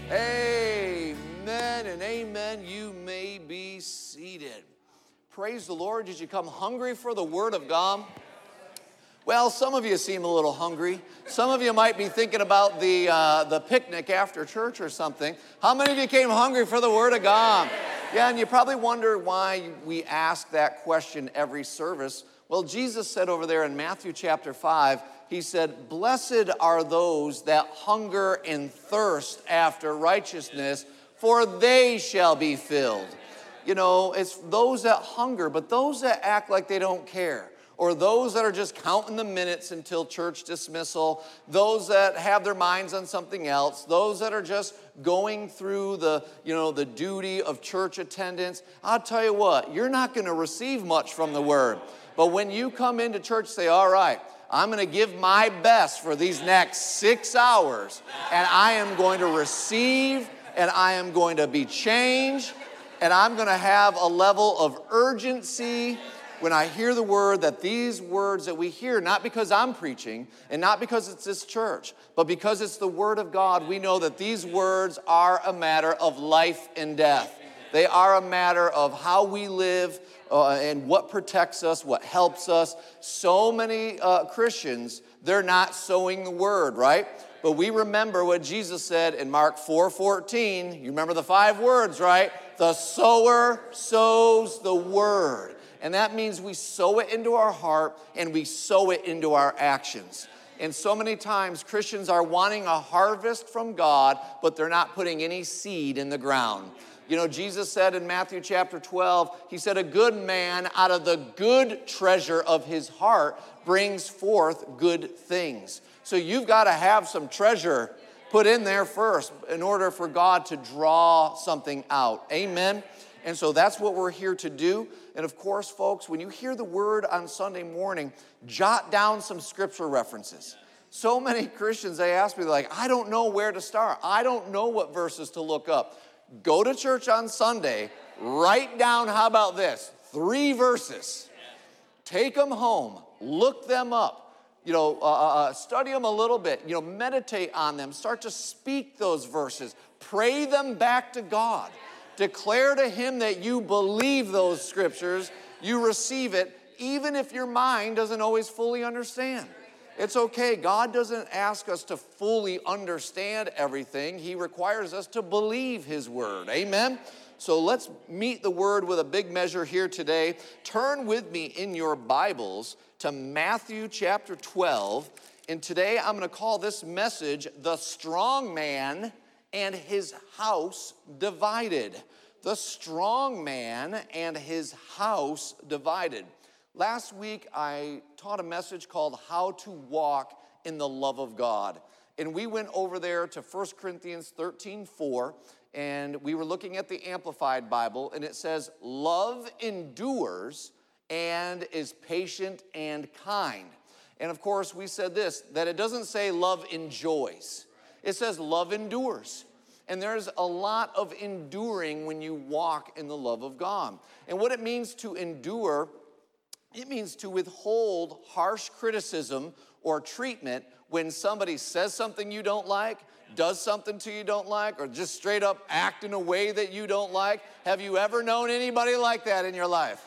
Amen and amen. You may be seated. Praise the Lord. Did you come hungry for the Word of God? Well, some of you seem a little hungry. Some of you might be thinking about the picnic after church or something. How many of you came hungry for the Word of God? Yeah, and you probably wonder why we ask that question every service. Well, Jesus said over there in Matthew chapter 5, he said, "Blessed are those that hunger and thirst after righteousness, for they shall be filled." You know, it's those that hunger, but those that act like they don't care, or those that are just counting the minutes until church dismissal, those that have their minds on something else, those that are just going through the duty of church attendance, I'll tell you what, you're not going to receive much from the Word. But when you come into church, say, all right, I'm going to give my best for these next 6 hours, and I am going to receive, and I am going to be changed, and I'm going to have a level of urgency when I hear the Word, that these words that we hear, not because I'm preaching, and not because it's this church, but because it's the Word of God, we know that these words are a matter of life and death. They are a matter of how we live, and what protects us, what helps us. So many Christians, they're not sowing the Word, right? But we remember what Jesus said in Mark 4:14. You remember the 5 words, right? The sower sows the Word. And that means we sow it into our heart and we sow it into our actions. And so many times Christians are wanting a harvest from God, but they're not putting any seed in the ground. You know, Jesus said in Matthew chapter 12, he said, a good man out of the good treasure of his heart brings forth good things. So you've got to have some treasure put in there first in order for God to draw something out. Amen? And so that's what we're here to do. And of course, folks, when you hear the Word on Sunday morning, jot down some scripture references. So many Christians, they ask me, like, I don't know where to start. I don't know what verses to look up. Go to church on Sunday, write down, how about this, 3 verses. Take them home, look them up, study them a little bit, meditate on them, start to speak those verses, pray them back to God. Declare to Him that you believe those scriptures, you receive it, even if your mind doesn't always fully understand. It's okay. God doesn't ask us to fully understand everything. He requires us to believe His Word. Amen? So let's meet the Word with a big measure here today. Turn with me in your Bibles to Matthew chapter 12. And today I'm going to call this message, The Strong Man and His House Divided. The Strong Man and His House Divided. Last week, I taught a message called How to Walk in the Love of God. And we went over there to 1 Corinthians 13:4, and we were looking at the Amplified Bible, and it says, love endures and is patient and kind. And of course, we said this, that it doesn't say love enjoys. It says love endures. And there's a lot of enduring when you walk in the love of God. And what it means to endure, it means to withhold harsh criticism or treatment when somebody says something you don't like, does something to you don't like, or just straight up act in a way that you don't like. Have you ever known anybody like that in your life?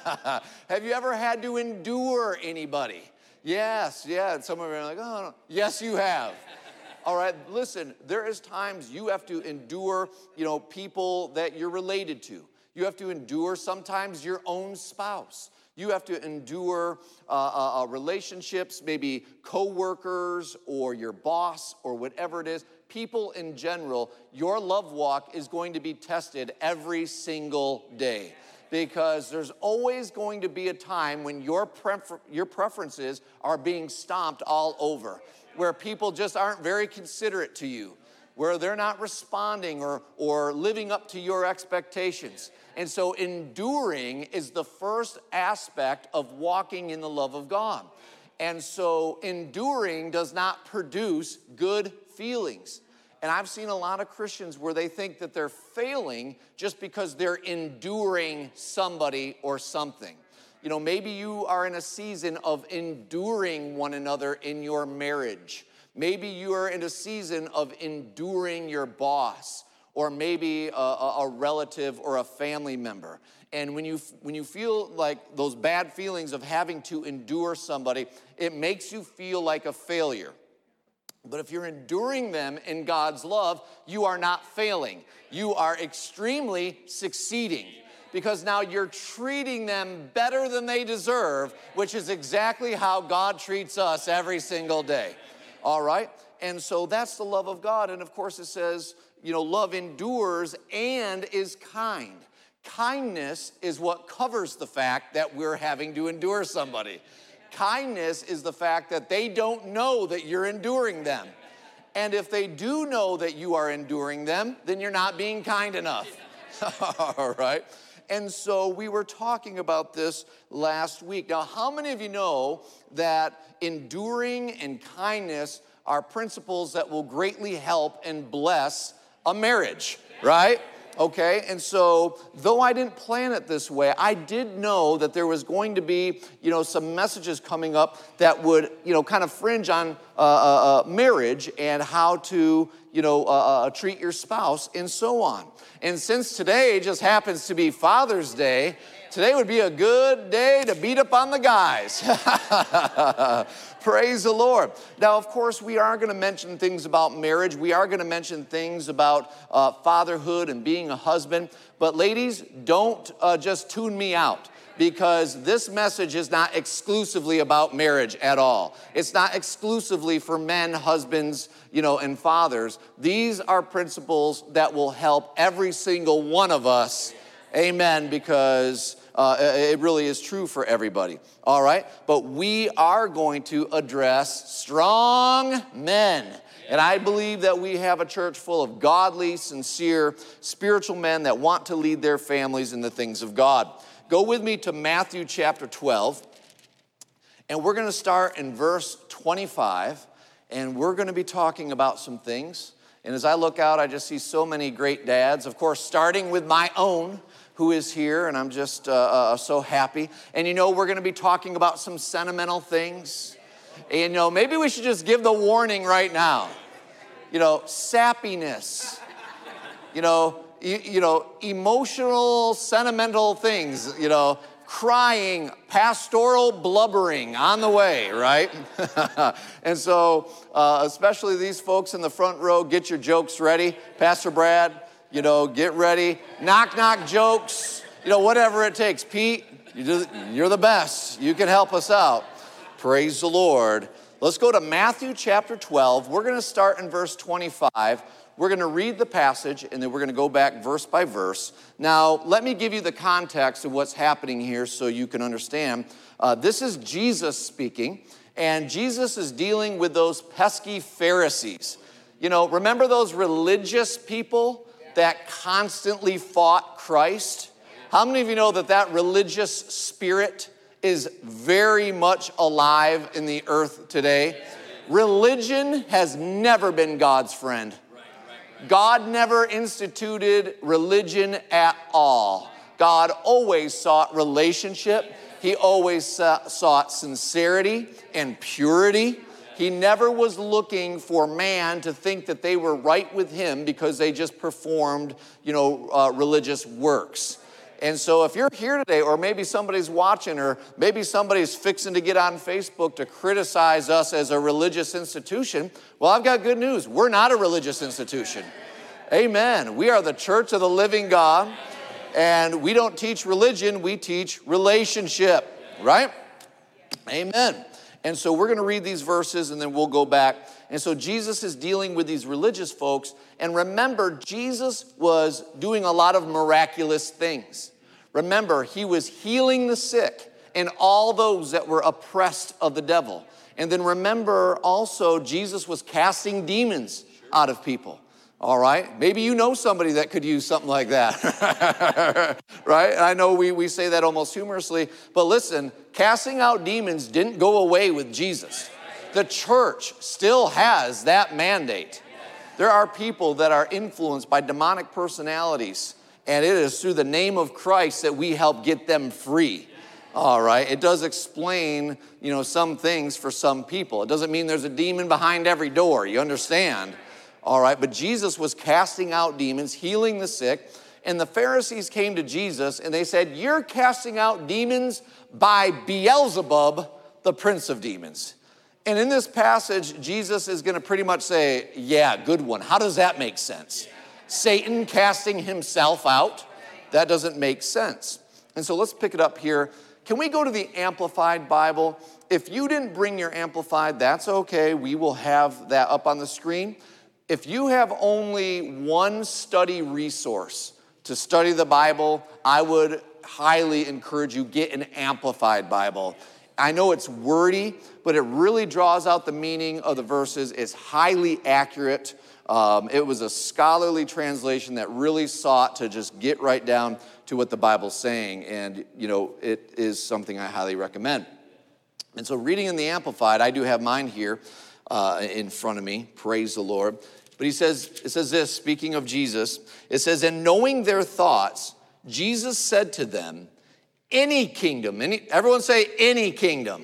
Have you ever had to endure anybody? Yes, yeah. And some of you are like, oh, no. Yes, you have. All right, listen, there is times you have to endure, people that you're related to. You have to endure sometimes your own spouse. You have to endure relationships, maybe co-workers or your boss or whatever it is. People in general, your love walk is going to be tested every single day. Because there's always going to be a time when your preferences are being stomped all over, where people just aren't very considerate to you, where they're not responding or living up to your expectations. And so enduring is the first aspect of walking in the love of God. And so enduring does not produce good feelings. And I've seen a lot of Christians where they think that they're failing just because they're enduring somebody or something. Maybe you are in a season of enduring one another in your marriage. Maybe you are in a season of enduring your boss, or maybe a relative or a family member. And when you feel like those bad feelings of having to endure somebody, it makes you feel like a failure. But if you're enduring them in God's love, you are not failing. You are extremely succeeding, because now you're treating them better than they deserve, which is exactly how God treats us every single day. All right? And so that's the love of God. And of course it says, love endures and is kind. Kindness is what covers the fact that we're having to endure somebody. Kindness is the fact that they don't know that you're enduring them. And if they do know that you are enduring them, then you're not being kind enough. All right? And so we were talking about this last week. Now, how many of you know that enduring and kindness are principles that will greatly help and bless a marriage, right? Okay, and so though I didn't plan it this way, I did know that there was going to be, some messages coming up that would, kind of fringe on marriage and how to, treat your spouse and so on. And since today just happens to be Father's Day, today would be a good day to beat up on the guys. Praise the Lord. Now, of course, we are going to mention things about marriage. We are going to mention things about fatherhood and being a husband. But ladies, don't just tune me out, because this message is not exclusively about marriage at all. It's not exclusively for men, husbands, and fathers. These are principles that will help every single one of us. Amen, because it really is true for everybody. All right? But we are going to address strong men. And I believe that we have a church full of godly, sincere, spiritual men that want to lead their families in the things of God. Go with me to Matthew chapter 12. And we're going to start in verse 25. And we're going to be talking about some things. And as I look out, I just see so many great dads. Of course, starting with my own, who is here, and I'm just so happy. And we're going to be talking about some sentimental things. And maybe we should just give the warning right now. Sappiness. Emotional, sentimental things. Crying, pastoral blubbering on the way, right? And so, especially these folks in the front row, get your jokes ready. Pastor Brad, get ready. Knock jokes, whatever it takes. Pete, you're the best. You can help us out. Praise the Lord. Let's go to Matthew chapter 12. We're going to start in verse 25. We're going to read the passage, and then we're going to go back verse by verse. Now, let me give you the context of what's happening here so you can understand. This is Jesus speaking, and Jesus is dealing with those pesky Pharisees. Remember those religious people that constantly fought Christ? How many of you know that religious spirit is very much alive in the earth today? Religion has never been God's friend. God never instituted religion at all. God always sought relationship. He always sought sincerity and purity. He never was looking for man to think that they were right with him because they just performed, religious works. And so if you're here today, or maybe somebody's watching, or maybe somebody's fixing to get on Facebook to criticize us as a religious institution, well, I've got good news. We're not a religious institution. Amen. We are the church of the living God, and we don't teach religion, we teach relationship, right? Amen. And so we're going to read these verses, and then we'll go back. And so Jesus is dealing with these religious folks. And remember, Jesus was doing a lot of miraculous things. Remember, he was healing the sick and all those that were oppressed of the devil. And then remember also, Jesus was casting demons out of people. All right? Maybe you know somebody that could use something like that. Right? I know we say that almost humorously. But listen, casting out demons didn't go away with Jesus. The church still has that mandate. There are people that are influenced by demonic personalities, and it is through the name of Christ that we help get them free. All right, it does explain, some things for some people. It doesn't mean there's a demon behind every door, you understand? All right, but Jesus was casting out demons, healing the sick, and the Pharisees came to Jesus and they said, "You're casting out demons by Beelzebub, the prince of demons." And in this passage, Jesus is going to pretty much say, yeah, good one. How does that make sense? Satan casting himself out? That doesn't make sense. And so let's pick it up here. Can we go to the Amplified Bible? If you didn't bring your Amplified, that's okay. We will have that up on the screen. If you have only one study resource to study the Bible, I would highly encourage you, get an Amplified Bible. I know it's wordy, but it really draws out the meaning of the verses. It's highly accurate. It was a scholarly translation that really sought to just get right down to what the Bible's saying. And, it is something I highly recommend. And so reading in the Amplified, I do have mine here in front of me. Praise the Lord. But it says this, speaking of Jesus, it says, "And knowing their thoughts, Jesus said to them, any kingdom," everyone say any kingdom.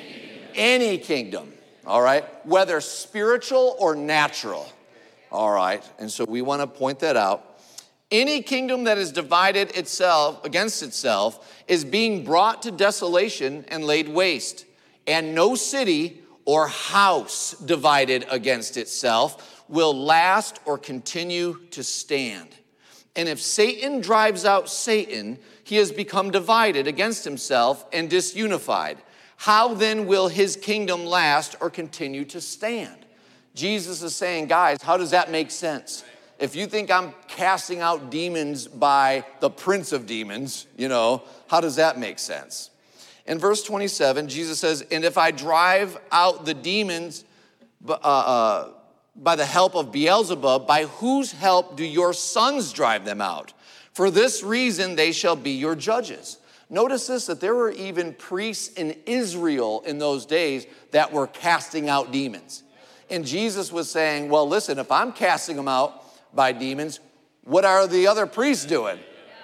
Any kingdom, all right? Whether spiritual or natural, all right? And so we want to point that out. "Any kingdom that is divided itself against itself is being brought to desolation and laid waste. And no city or house divided against itself will last or continue to stand. And if Satan drives out Satan, he has become divided against himself and disunified. How then will his kingdom last or continue to stand?" Jesus is saying, guys, how does that make sense? If you think I'm casting out demons by the prince of demons, how does that make sense? In verse 27, Jesus says, "And if I drive out the demons by the help of Beelzebub, by whose help do your sons drive them out? For this reason they shall be your judges." Notice this, that there were even priests in Israel in those days that were casting out demons. And Jesus was saying, well, listen, if I'm casting them out by demons, what are the other priests doing?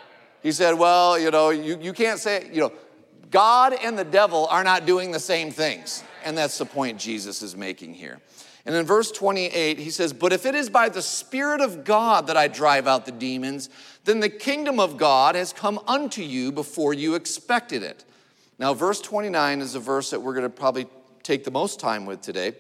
He said, well, you can't say, God and the devil are not doing the same things. And that's the point Jesus is making here. And in verse 28, he says, "But if it is by the Spirit of God that I drive out the demons, then the kingdom of God has come unto you before you expected it." Now, verse 29 is a verse that we're going to probably take the most time with today.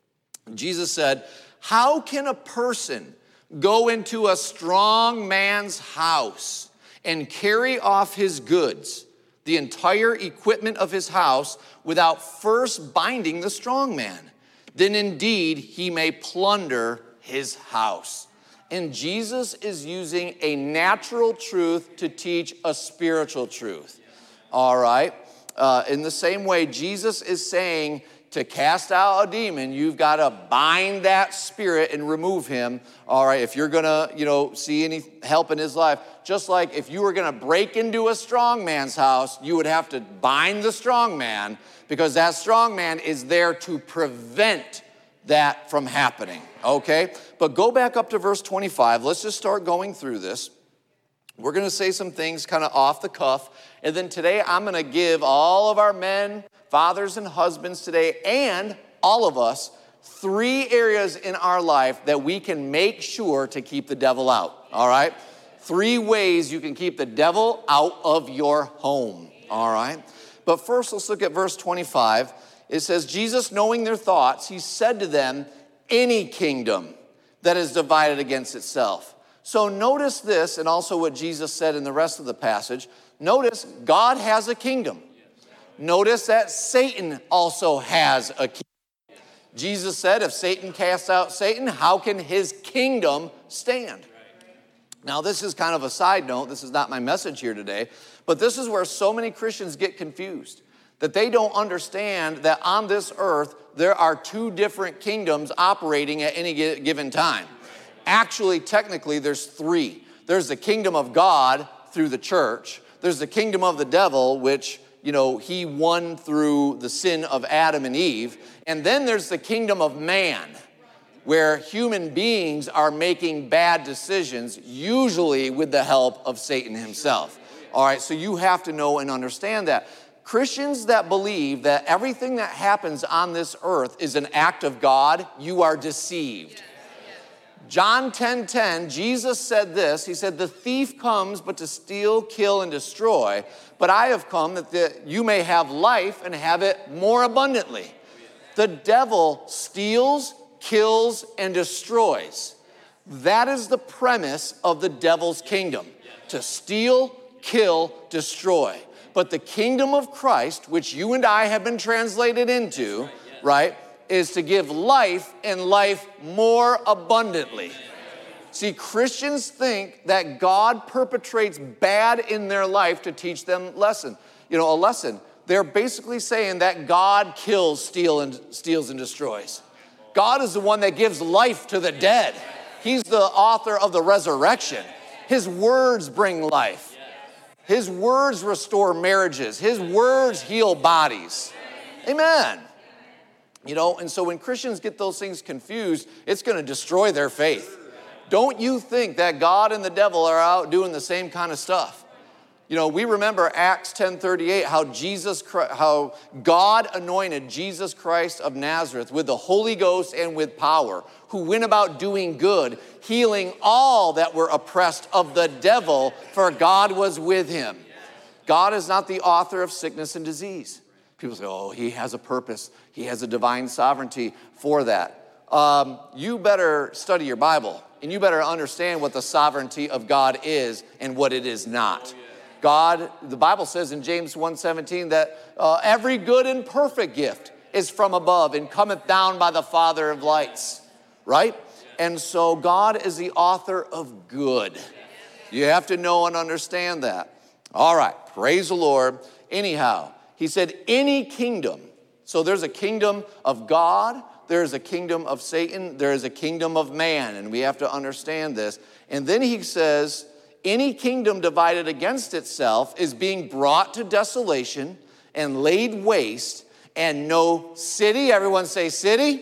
Jesus said, "How can a person go into a strong man's house and carry off his goods, the entire equipment of his house, without first binding the strong man? Then indeed he may plunder his house." And Jesus is using a natural truth to teach a spiritual truth. All right? In the same way, Jesus is saying to cast out a demon, you've got to bind that spirit and remove him. All right? If you're going to, see any help in his life, just like if you were going to break into a strong man's house, you would have to bind the strong man, because that strong man is there to prevent that from happening, okay? But go back up to verse 25. Let's just start going through this. We're going to say some things kind of off the cuff, and then today I'm going to give all of our men, fathers and husbands today, and all of us, 3 areas in our life that we can make sure to keep the devil out, all right? 3 ways you can keep the devil out of your home, all right? But first, let's look at verse 25. It says, "Jesus, knowing their thoughts, he said to them, any kingdom that is divided against itself." So notice this, and also what Jesus said in the rest of the passage. Notice, God has a kingdom. Notice that Satan also has a kingdom. Jesus said, if Satan casts out Satan, how can his kingdom stand? Now, this is kind of a side note. This is not my message here today. But this is where so many Christians get confused, that they don't understand that on this earth, there are 2 different kingdoms operating at any given time. Actually, technically, there's 3. There's the kingdom of God through the church. There's the kingdom of the devil, which, he won through the sin of Adam and Eve. And then there's the kingdom of man, where human beings are making bad decisions, usually with the help of Satan himself. All right, so you have to know and understand that. Christians that believe that everything that happens on this earth is an act of God, you are deceived. John 10:10, Jesus said this. He said, the thief comes but to steal, kill, and destroy. But I have come that you may have life and have it more abundantly. The devil steals, kills, and destroys. That is the premise of the devil's kingdom. To steal, kill, destroy. But the kingdom of Christ, which you and I have been translated into, right, is to give life and life more abundantly. See, Christians think that God perpetrates bad in their life to teach them a lesson. They're basically saying that God kills, steals, and destroys. God is the one that gives life to the dead. He's the author of the resurrection. His words bring life. His words restore marriages. His words heal bodies. Amen. And so when Christians get those things confused, it's going to destroy their faith. Don't you think that God and the devil are out doing the same kind of stuff? We remember Acts 10:38, how God anointed Jesus Christ of Nazareth with the Holy Ghost and with power, who went about doing good, healing all that were oppressed of the devil, for God was with him. God is not the author of sickness and disease. People say, oh, he has a purpose. He has a divine sovereignty for that. You better study your Bible, and you better understand what the sovereignty of God is and what it is not. God, the Bible says in James 1:17 that every good and perfect gift is from above and cometh down by the Father of lights, right? And so God is the author of good. You have to know and understand that. All right, praise the Lord. Anyhow, he said any kingdom. So there's a kingdom of God, there's a kingdom of Satan, there's a kingdom of man, and we have to understand this. And then he says, any kingdom divided against itself is being brought to desolation and laid waste, and no city, everyone say city,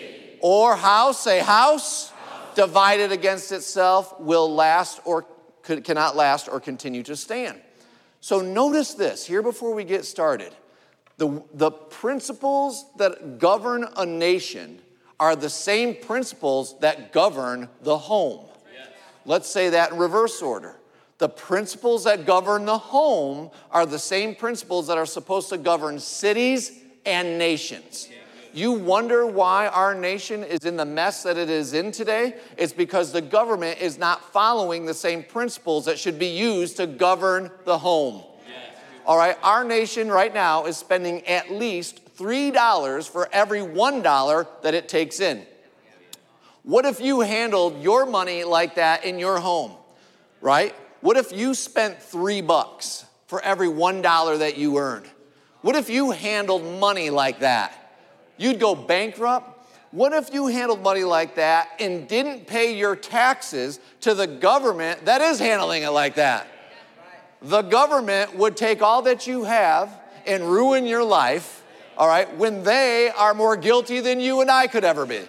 or house, say house, divided against itself will last or cannot last or continue to stand. So notice this, here before we get started. The principles that govern a nation are the same principles that govern the home. Let's say that in reverse order. The principles that govern the home are the same principles that are supposed to govern cities and nations. You wonder why our nation is in the mess that it is in today? It's because the government is not following the same principles that should be used to govern the home. All right, our nation right now is spending at least $3 for every $1 that it takes in. What if you handled your money like that in your home, right? What if you spent $3 for every $1 that you earned? What if you handled money like that? You'd go bankrupt. What if you handled money like that and didn't pay your taxes to the government that is handling it like that? The government would take all that you have and ruin your life, all right, when they are more guilty than you and I could ever be.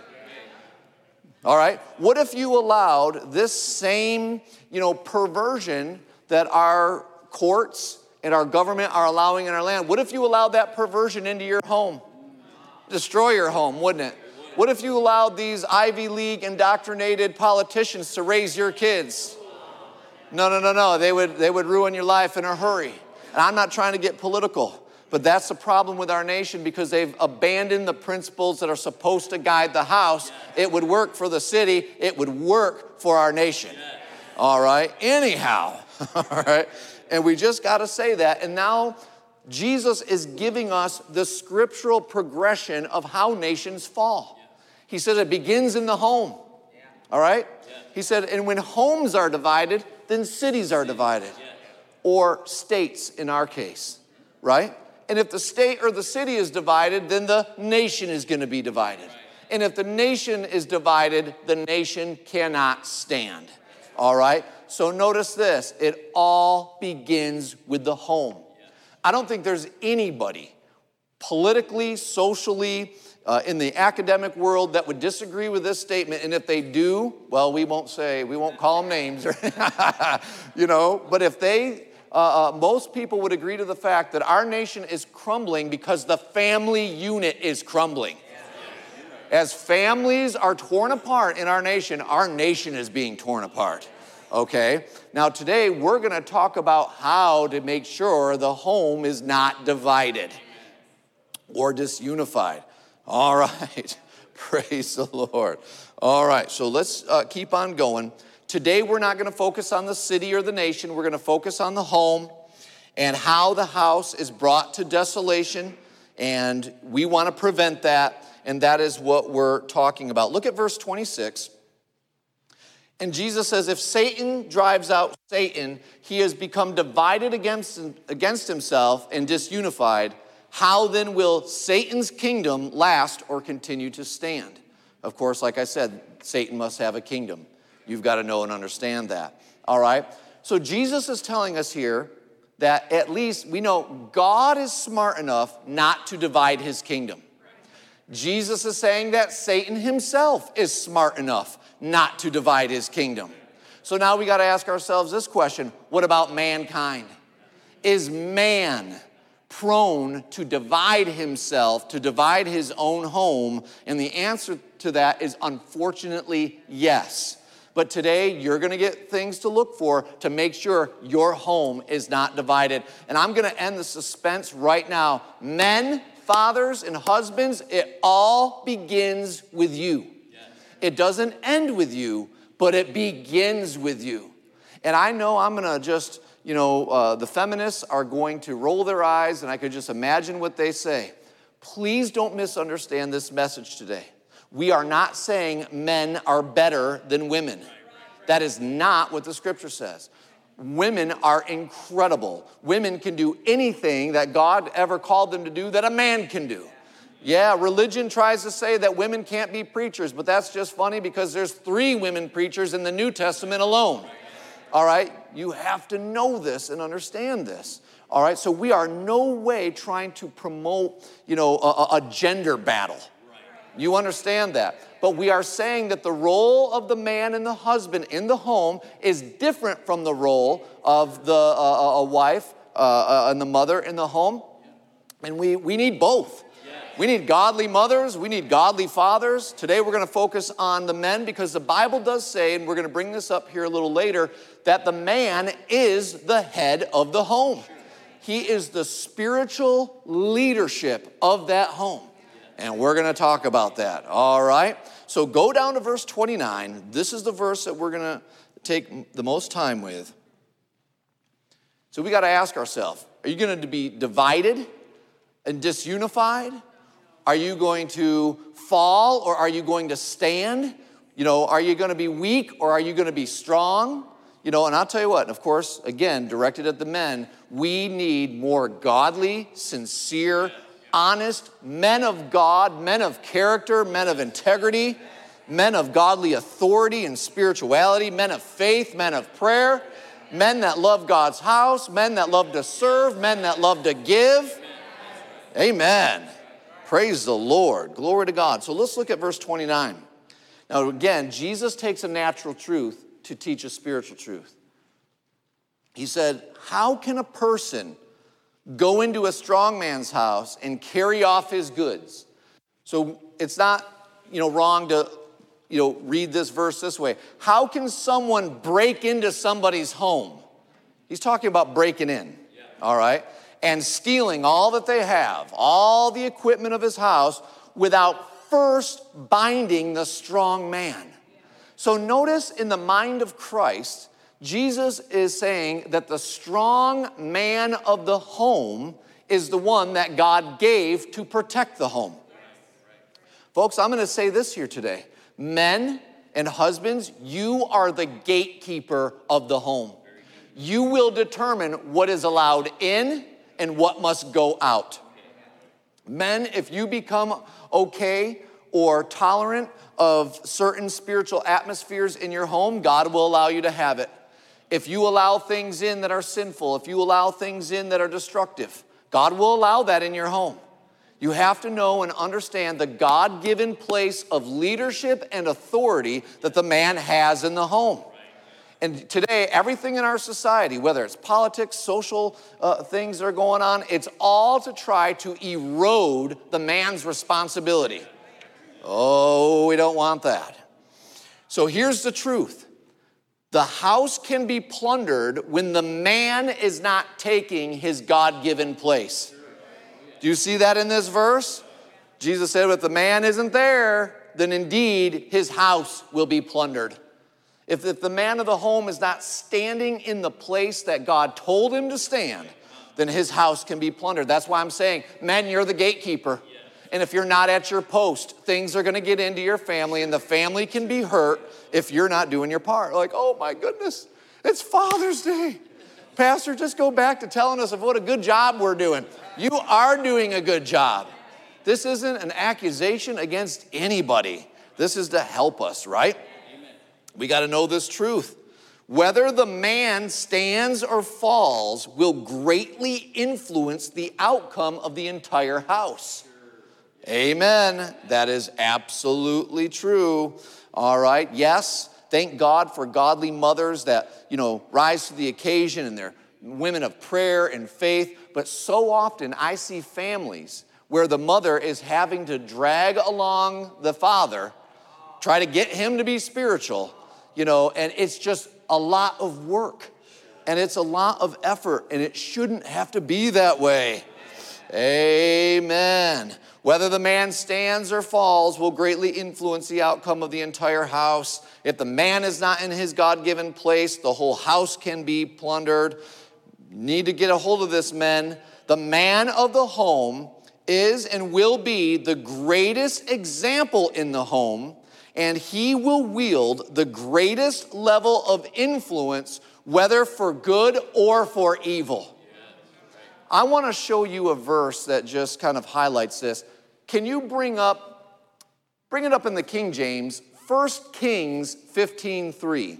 All right, what if you allowed this same, perversion that our courts and our government are allowing in our land? What if you allowed that perversion into your home? Destroy your home, wouldn't it? What if you allowed these Ivy League indoctrinated politicians to raise your kids? No. They would ruin your life in a hurry. And I'm not trying to get political, but that's the problem with our nation because they've abandoned the principles that are supposed to guide the house. It would work for the city. It would work for our nation. All right. Anyhow, all right. And we just got to say that. And now Jesus is giving us the scriptural progression of how nations fall. He said it begins in the home. All right. He said, and when homes are divided, then cities are divided, or states in our case, right? And if the state or the city is divided, then the nation is going to be divided. And if the nation is divided, the nation cannot stand, all right? So notice this, it all begins with the home. I don't think there's anybody politically, socially, in the academic world that would disagree with this statement. And if they do, well, we won't call them names, but if they most people would agree to the fact that our nation is crumbling because the family unit is crumbling. As families are torn apart in our nation is being torn apart. Okay? Now today we're going to talk about how to make sure the home is not divided or disunified. All right. Praise the Lord. All right, so let's keep on going. Today we're not going to focus on the city or the nation. We're going to focus on the home and how the house is brought to desolation, and we want to prevent that, and that is what we're talking about. Look at verse 26. And Jesus says, if Satan drives out Satan, he has become divided against himself and disunified. How then will Satan's kingdom last or continue to stand? Of course, like I said, Satan must have a kingdom. You've got to know and understand that. All right? So Jesus is telling us here that at least we know God is smart enough not to divide his kingdom. Jesus is saying that Satan himself is smart enough not to divide his kingdom. So now we got to ask ourselves this question: what about mankind? Is man prone to divide himself, to divide his own home? And the answer to that is unfortunately yes. But today you're going to get things to look for to make sure your home is not divided. And I'm going to end the suspense right now. Men, fathers, and husbands, it all begins with you. It doesn't end with you, but it begins with you. And I know I'm going to just, the feminists are going to roll their eyes, and I could just imagine what they say. Please don't misunderstand this message today. We are not saying men are better than women. That is not what the scripture says. Women are incredible. Women can do anything that God ever called them to do that a man can do. Yeah, religion tries to say that women can't be preachers, but that's just funny because there's 3 women preachers in the New Testament alone. All right? You have to know this and understand this. All right? So we are no way trying to promote, a gender battle. You understand that. But we are saying that the role of the man and the husband in the home is different from the role of the a wife and the mother in the home. And we need both. We need godly mothers. We need godly fathers. Today we're going to focus on the men because the Bible does say, and we're going to bring this up here a little later, that the man is the head of the home. He is the spiritual leadership of that home. And we're going to talk about that. All right? So go down to verse 29. This is the verse that we're going to take the most time with. So we got to ask ourselves, are you going to be divided and disunified? Are you going to fall or are you going to stand? Are you going to be weak or are you going to be strong? And I'll tell you what, of course, again, directed at the men, we need more godly, sincere, honest men of God, men of character, men of integrity, men of godly authority and spirituality, men of faith, men of prayer, men that love God's house, men that love to serve, men that love to give. Amen. Praise the Lord. Glory to God. So let's look at verse 29. Now again, Jesus takes a natural truth to teach a spiritual truth. He said, how can a person go into a strong man's house and carry off his goods? So it's not, wrong to, read this verse this way. How can someone break into somebody's home? He's talking about breaking in, all right? And stealing all that they have, all the equipment of his house, without first binding the strong man. So notice in the mind of Christ, Jesus is saying that the strong man of the home is the one that God gave to protect the home. Folks, I'm going to say this here today. Men and husbands, you are the gatekeeper of the home. You will determine what is allowed in and what must go out. Men, if you become okay or tolerant of certain spiritual atmospheres in your home, God will allow you to have it. If you allow things in that are sinful, if you allow things in that are destructive, God will allow that in your home. You have to know and understand the God-given place of leadership and authority that the man has in the home. And today, everything in our society, whether it's politics, social things that are going on, it's all to try to erode the man's responsibility. Oh, we don't want that. So here's the truth. The house can be plundered when the man is not taking his God-given place. Do you see that in this verse? Jesus said, if the man isn't there, then indeed his house will be plundered. If the man of the home is not standing in the place that God told him to stand, then his house can be plundered. That's why I'm saying, men, you're the gatekeeper. And if you're not at your post, things are going to get into your family, and the family can be hurt if you're not doing your part. Like, oh my goodness, it's Father's Day. Pastor, just go back to telling us of what a good job we're doing. You are doing a good job. This isn't an accusation against anybody. This is to help us, right? Amen. We got to know this truth. Whether the man stands or falls will greatly influence the outcome of the entire house. Amen. That is absolutely true. All right. Yes, thank God for godly mothers that, rise to the occasion, and they're women of prayer and faith. But so often I see families where the mother is having to drag along the father, try to get him to be spiritual, and it's just a lot of work. And it's a lot of effort, and it shouldn't have to be that way. Amen. Whether the man stands or falls will greatly influence the outcome of the entire house. If the man is not in his God-given place, the whole house can be plundered. Need to get a hold of this, men. The man of the home is and will be the greatest example in the home, and he will wield the greatest level of influence, whether for good or for evil. I want to show you a verse that just kind of highlights this. Can you bring it up in the King James, 1 Kings 15:3.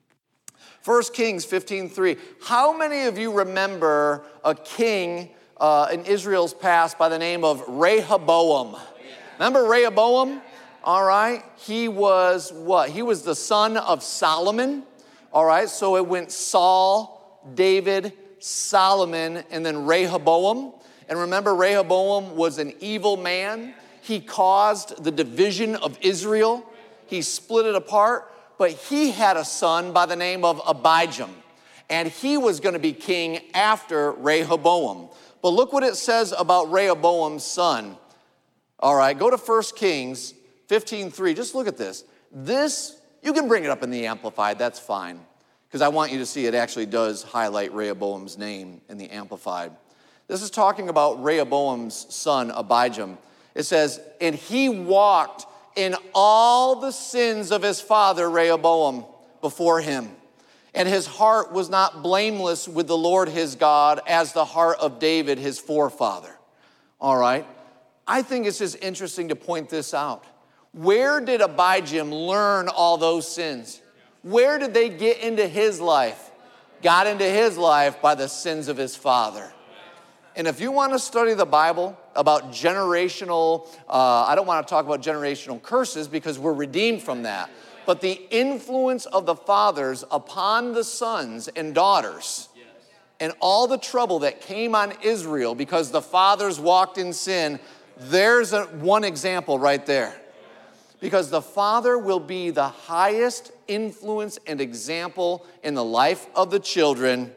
1 Kings 15:3. How many of you remember a king in Israel's past by the name of Rehoboam? Remember Rehoboam? All right. He was what? He was the son of Solomon. All right. So it went Saul, David, Solomon, and then Rehoboam. And remember, Rehoboam was an evil man. He caused the division of Israel. He split it apart. But he had a son by the name of Abijam. And he was going to be king after Rehoboam. But look what it says about Rehoboam's son. All right, go to 1 Kings 15:3. Just look at this. This, you can bring it up in the Amplified. That's fine. Because I want you to see it actually does highlight Rehoboam's name in the Amplified. This is talking about Rehoboam's son, Abijam. It says, and he walked in all the sins of his father Rehoboam before him. And his heart was not blameless with the Lord his God as the heart of David, his forefather. All right. I think it's just interesting to point this out. Where did Abijam learn all those sins? Where did they get into his life? Got into his life by the sins of his father. And if you want to study the Bible about generational, I don't want to talk about generational curses because we're redeemed from that. But the influence of the fathers upon the sons and daughters and all the trouble that came on Israel because the fathers walked in sin, there's one example right there. Because the father will be the highest influence and example in the life of the children.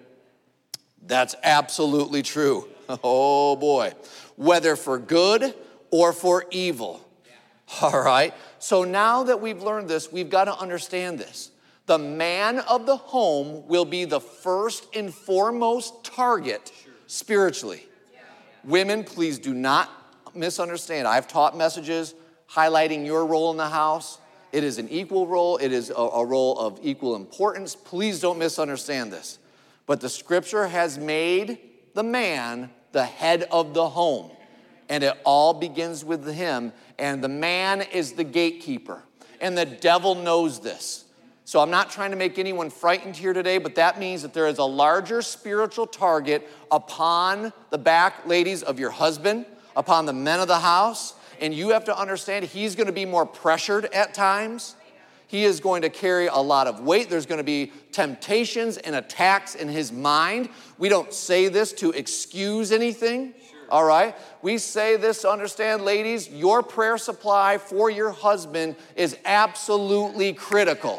That's absolutely true. Oh boy. Whether for good or for evil. All right. So now that we've learned this, we've got to understand this. The man of the home will be the first and foremost target spiritually. Women, please do not misunderstand. I've taught messages highlighting your role in the house. It is an equal role. It is a role of equal importance. Please don't misunderstand this. But the scripture has made the man the head of the home. And it all begins with him. And the man is the gatekeeper. And the devil knows this. So I'm not trying to make anyone frightened here today, but that means that there is a larger spiritual target upon the back, ladies, of your husband, upon the men of the house. And you have to understand he's going to be more pressured at times. He is going to carry a lot of weight. There's going to be temptations and attacks in his mind. We don't say this to excuse anything, all right? We say this to understand, ladies, your prayer supply for your husband is absolutely critical.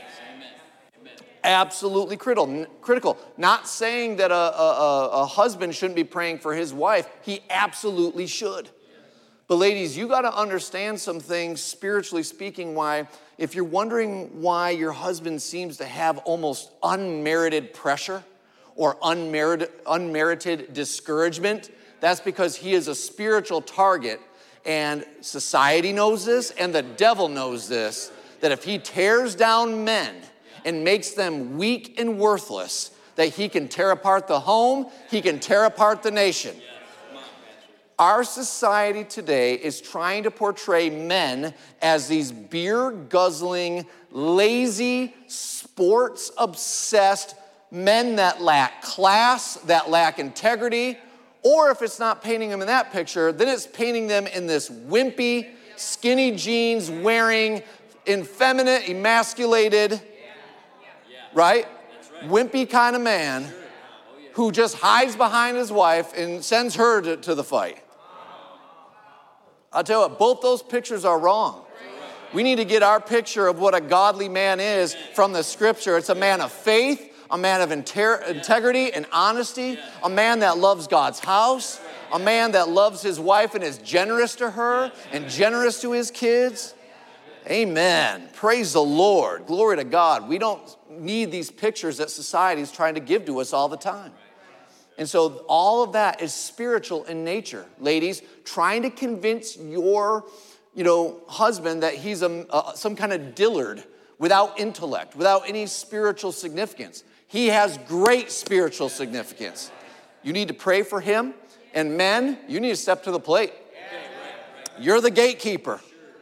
Absolutely critical. Not saying that a husband shouldn't be praying for his wife. He absolutely should. But ladies, you got to understand some things, spiritually speaking, why, if you're wondering why your husband seems to have almost unmerited pressure or unmerited discouragement, that's because he is a spiritual target, and society knows this, and the devil knows this, that if he tears down men and makes them weak and worthless, that he can tear apart the home, he can tear apart the nation. Our society today is trying to portray men as these beer-guzzling, lazy, sports-obsessed men that lack class, that lack integrity, or if it's not painting them in that picture, then it's painting them in this wimpy, skinny jeans wearing, effeminate, emasculated, right? Wimpy kind of man who just hides behind his wife and sends her to the fight. I'll tell you what, both those pictures are wrong. We need to get our picture of what a godly man is from the scripture. It's a man of faith, a man of integrity and honesty, a man that loves God's house, a man that loves his wife and is generous to her and generous to his kids. Amen. Praise the Lord. Glory to God. We don't need these pictures that society is trying to give to us all the time. And so all of that is spiritual in nature. Ladies, trying to convince your, husband that he's some kind of dillard without intellect, without any spiritual significance. He has great spiritual significance. You need to pray for him. And men, you need to step to the plate. You're the gatekeeper.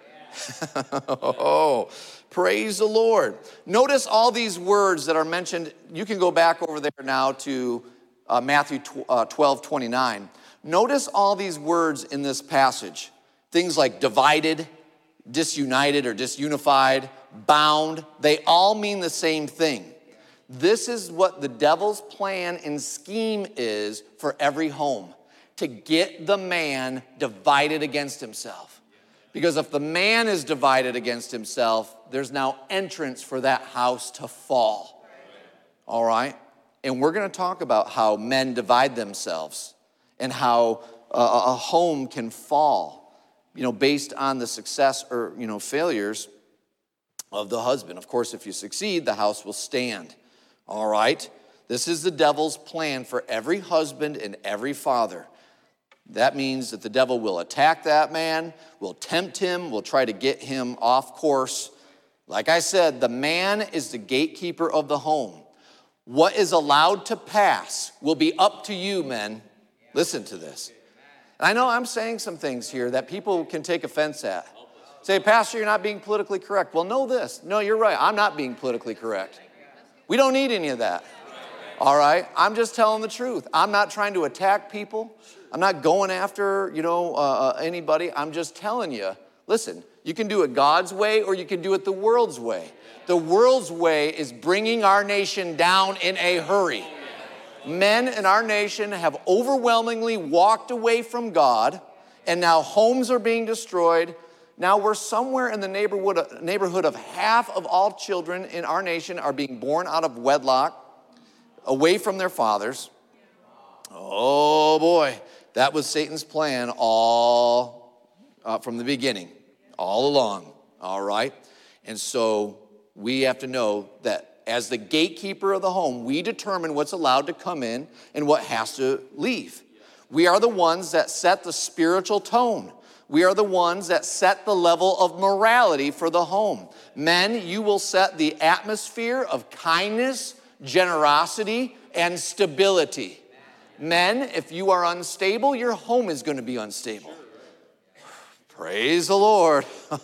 Oh, praise the Lord. Notice all these words that are mentioned. You can go back over there now to Matthew 12:29. Notice all these words in this passage. Things like divided, disunited or disunified, bound. They all mean the same thing. This is what the devil's plan and scheme is for every home. To get the man divided against himself. Because if the man is divided against himself, there's now entrance for that house to fall. All right? And we're going to talk about how men divide themselves and how a home can fall, based on the success or, failures of the husband. Of course, if you succeed, the house will stand. All right? This is the devil's plan for every husband and every father. That means that the devil will attack that man, will tempt him, will try to get him off course. Like I said, the man is the gatekeeper of the home. What is allowed to pass will be up to you, men. Listen to this. And I know I'm saying some things here that people can take offense at. Say, Pastor, you're not being politically correct. Well, know this. No, you're right. I'm not being politically correct. We don't need any of that. All right? I'm just telling the truth. I'm not trying to attack people. I'm not going after, anybody. I'm just telling you, listen, you can do it God's way or you can do it the world's way. The world's way is bringing our nation down in a hurry. Men in our nation have overwhelmingly walked away from God, and now homes are being destroyed. Now we're somewhere in the neighborhood of half of all children in our nation are being born out of wedlock, away from their fathers. Oh boy, that was Satan's plan all from the beginning, all along, all right? And so we have to know that as the gatekeeper of the home, we determine what's allowed to come in and what has to leave. We are the ones that set the spiritual tone. We are the ones that set the level of morality for the home. Men, you will set the atmosphere of kindness, generosity, and stability. Men, if you are unstable, your home is going to be unstable. Praise the Lord.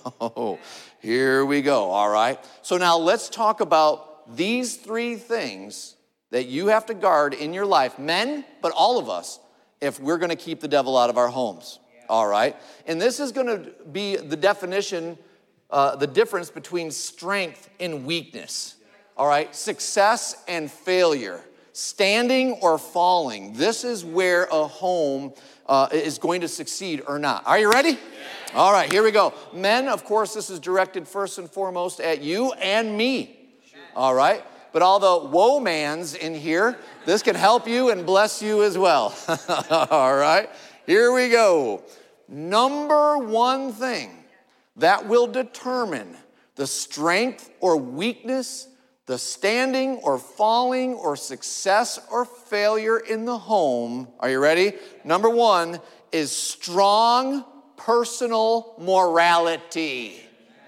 Here we go, all right? So now let's talk about these three things that you have to guard in your life, men, but all of us, if we're going to keep the devil out of our homes, all right? And this is going to be the definition the difference between strength and weakness. All right, success and failure, standing or falling. This is where a home is going to succeed or not. Are you ready? Yeah. All right, here we go. Men, of course, this is directed first and foremost at you and me. All right, but all the woe mans in here, this can help you and bless you as well. All right, here we go. Number one thing that will determine the strength or weakness, the standing or falling or success or failure in the home, are you ready? Number one is strong personal morality.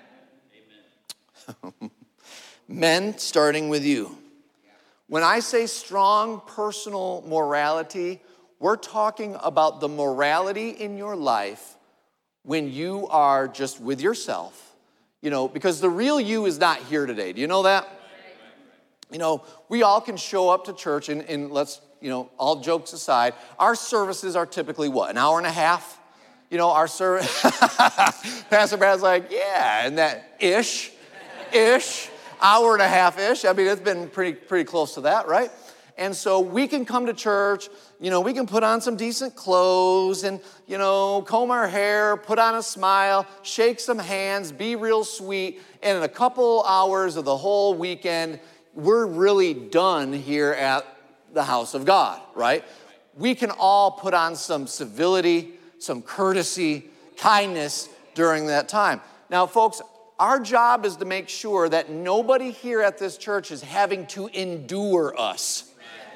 Amen. Men, starting with you. When I say strong personal morality, we're talking about the morality in your life when you are just with yourself, because the real you is not here today. Do you know that? We all can show up to church and let's, all jokes aside, our services are typically what, an hour and a half? Our service, Pastor Brad's like, yeah, and that ish, hour and a half-ish. I mean, it's been pretty close to that, right? And so we can come to church, we can put on some decent clothes and, comb our hair, put on a smile, shake some hands, be real sweet, and in a couple hours of the whole weekend, we're really done here at the house of God, right? We can all put on some civility, some courtesy, kindness during that time. Now, folks, our job is to make sure that nobody here at this church is having to endure us.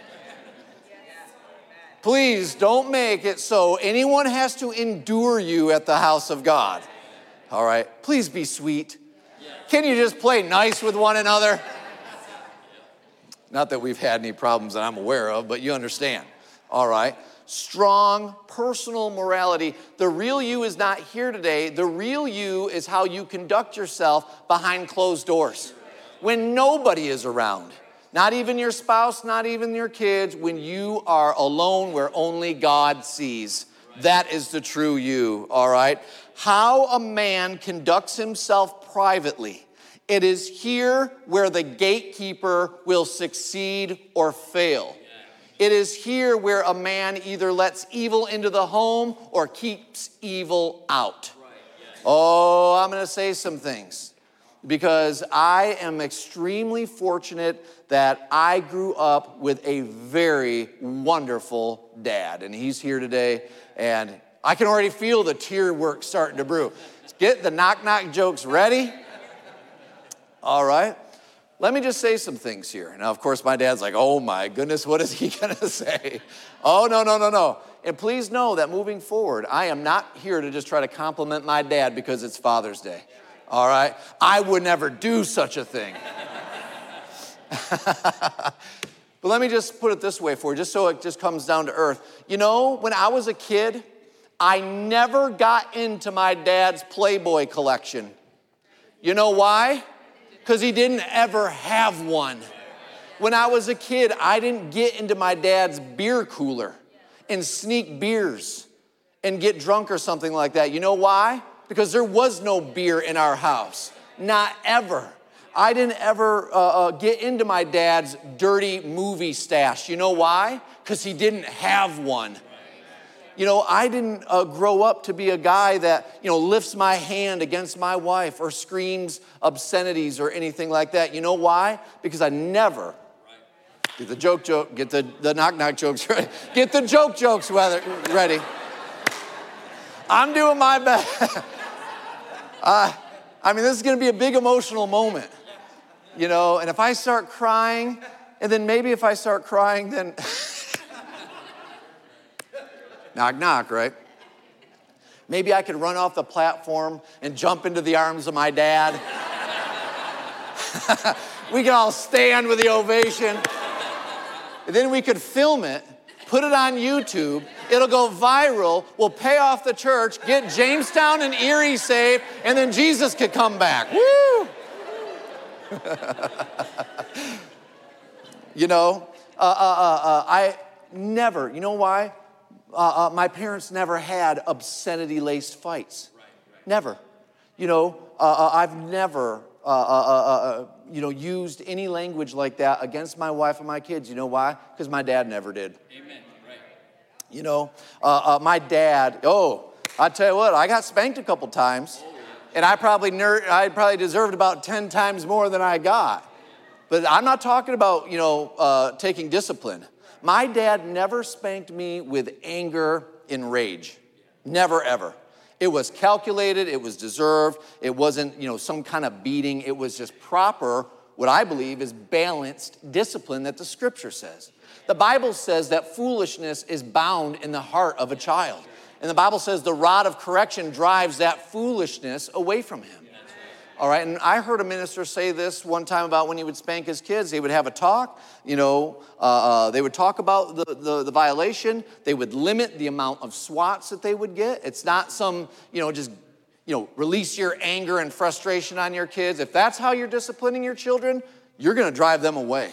Please don't make it so anyone has to endure you at the house of God. All right? Please be sweet. Can you just play nice with one another? Not that we've had any problems that I'm aware of, but you understand. All right? Strong personal morality. The real you is not here today. The real you is how you conduct yourself behind closed doors when nobody is around. Not even your spouse, not even your kids. When you are alone where only God sees. That is the true you, all right? How a man conducts himself privately. It is here where the gatekeeper will succeed or fail. It is here where a man either lets evil into the home or keeps evil out. Oh, I'm going to say some things because I am extremely fortunate that I grew up with a very wonderful dad. And he's here today, and I can already feel the tear work starting to brew. Get the knock-knock jokes ready. All right. Let me just say some things here. Now, of course, my dad's like, oh my goodness, what is he going to say? Oh, no. And please know that moving forward, I am not here to just try to compliment my dad because it's Father's Day. All right? I would never do such a thing. But let me just put it this way for you, just so it just comes down to earth. When I was a kid, I never got into my dad's Playboy collection. You know why? Because he didn't ever have one. When I was a kid, I didn't get into my dad's beer cooler and sneak beers and get drunk or something like that. You know why? Because there was no beer in our house. Not ever. I didn't ever get into my dad's dirty movie stash. You know why? Because he didn't have one. I didn't grow up to be a guy that, lifts my hand against my wife or screams obscenities or anything like that. You know why? Because I never, get the joke, get the knock-knock jokes ready. Get the jokes ready. I'm doing my best. This is going to be a big emotional moment, and if I start crying, and then maybe if I start crying, then... Knock, knock, right? Maybe I could run off the platform and jump into the arms of my dad. We can all stand with the ovation. And then we could film it, put it on YouTube. It'll go viral. We'll pay off the church, get Jamestown and Erie saved, and then Jesus could come back. Woo! I never, you know why? My parents never had obscenity-laced fights. Never. I've never, used any language like that against my wife and my kids. You know why? Because my dad never did. Amen. Right. My dad, I tell you what, I got spanked a couple times, and I probably deserved about 10 times more than I got. But I'm not talking about, taking discipline. My dad never spanked me with anger and rage. Never, ever. It was calculated, it was deserved, it wasn't, some kind of beating. It was just proper, what I believe is balanced discipline that the scripture says. The Bible says that foolishness is bound in the heart of a child. And the Bible says the rod of correction drives that foolishness away from him. All right, and I heard a minister say this one time about when he would spank his kids. They would have a talk, they would talk about the violation. They would limit the amount of swats that they would get. It's not some, release your anger and frustration on your kids. If that's how you're disciplining your children, you're going to drive them away.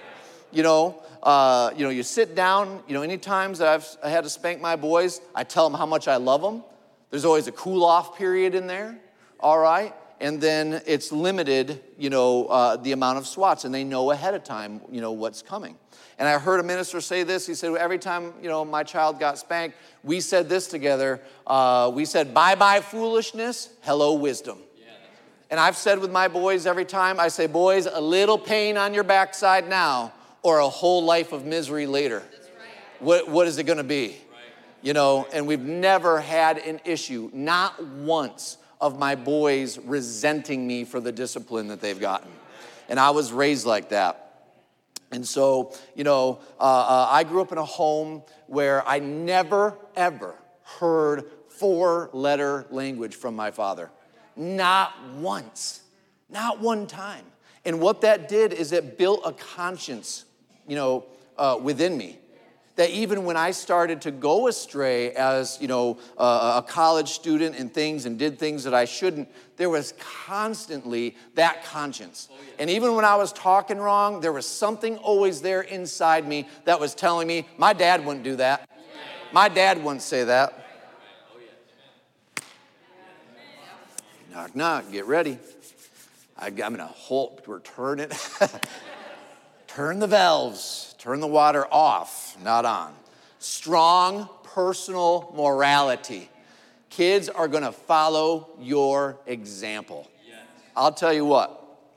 You sit down, any times that I had to spank my boys, I tell them how much I love them. There's always a cool-off period in there, all right? And then it's limited, the amount of swats, and they know ahead of time, what's coming. And I heard a minister say this. He said, every time, my child got spanked, we said this together. We said, bye-bye foolishness, hello wisdom. Yeah. And I've said with my boys every time, I say, boys, a little pain on your backside now or a whole life of misery later. That's right. What is it going to be? Right. And we've never had an issue, not once, of my boys resenting me for the discipline that they've gotten. And I was raised like that. And so, I grew up in a home where I never, ever heard 4-letter language from my father. Not once. Not one time. And what that did is it built a conscience, within me. That even when I started to go astray as, a college student and did things that I shouldn't, there was constantly that conscience. Oh, yeah. And even when I was talking wrong, there was something always there inside me that was telling me, my dad wouldn't do that. Yeah. My dad wouldn't say that. Oh, yeah. Knock, knock, get ready. I'm going to turn it. Turn the valves. Turn the water off, not on. Strong personal morality. Kids are going to follow your example. Yes. I'll tell you what.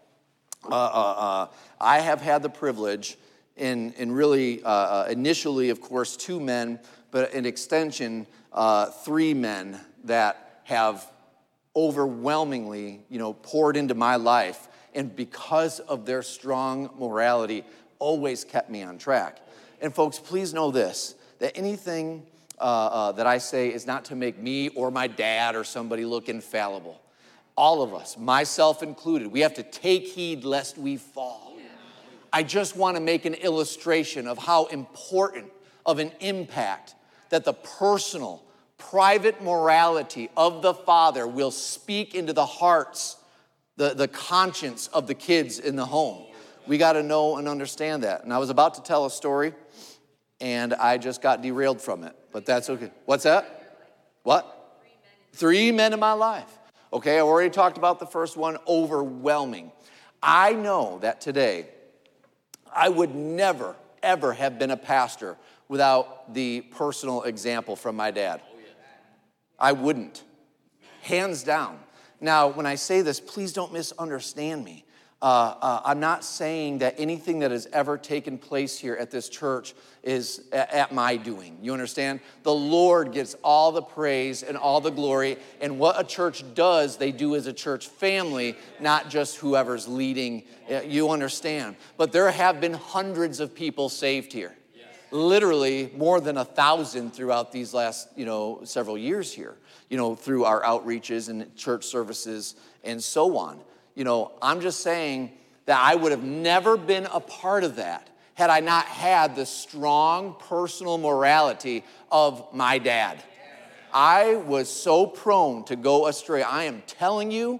I have had the privilege in really, initially, of course, 2 men, but in extension, 3 men that have overwhelmingly, poured into my life. And because of their strong morality, always kept me on track. And folks, please know this, that anything that I say is not to make me or my dad or somebody look infallible. All of us, myself included, we have to take heed lest we fall. I just want to make an illustration of how important of an impact that the personal, private morality of the father will speak into the hearts, the conscience of the kids in the home. We got to know and understand that. And I was about to tell a story, and I just got derailed from it. But that's okay. What's that? What? 3 men in my life. Okay, I already talked about the first one, overwhelming. I know that today, I would never, ever have been a pastor without the personal example from my dad. I wouldn't. Hands down. Now, when I say this, please don't misunderstand me. I'm not saying that anything that has ever taken place here at this church is at my doing. You understand? The Lord gets all the praise and all the glory. And what a church does, they do as a church family, not just whoever's leading. You understand? But there have been hundreds of people saved here. Literally more than 1,000 throughout these last, several years here, through our outreaches and church services and so on. I'm just saying that I would have never been a part of that had I not had the strong personal morality of my dad. I was so prone to go astray. I am telling you,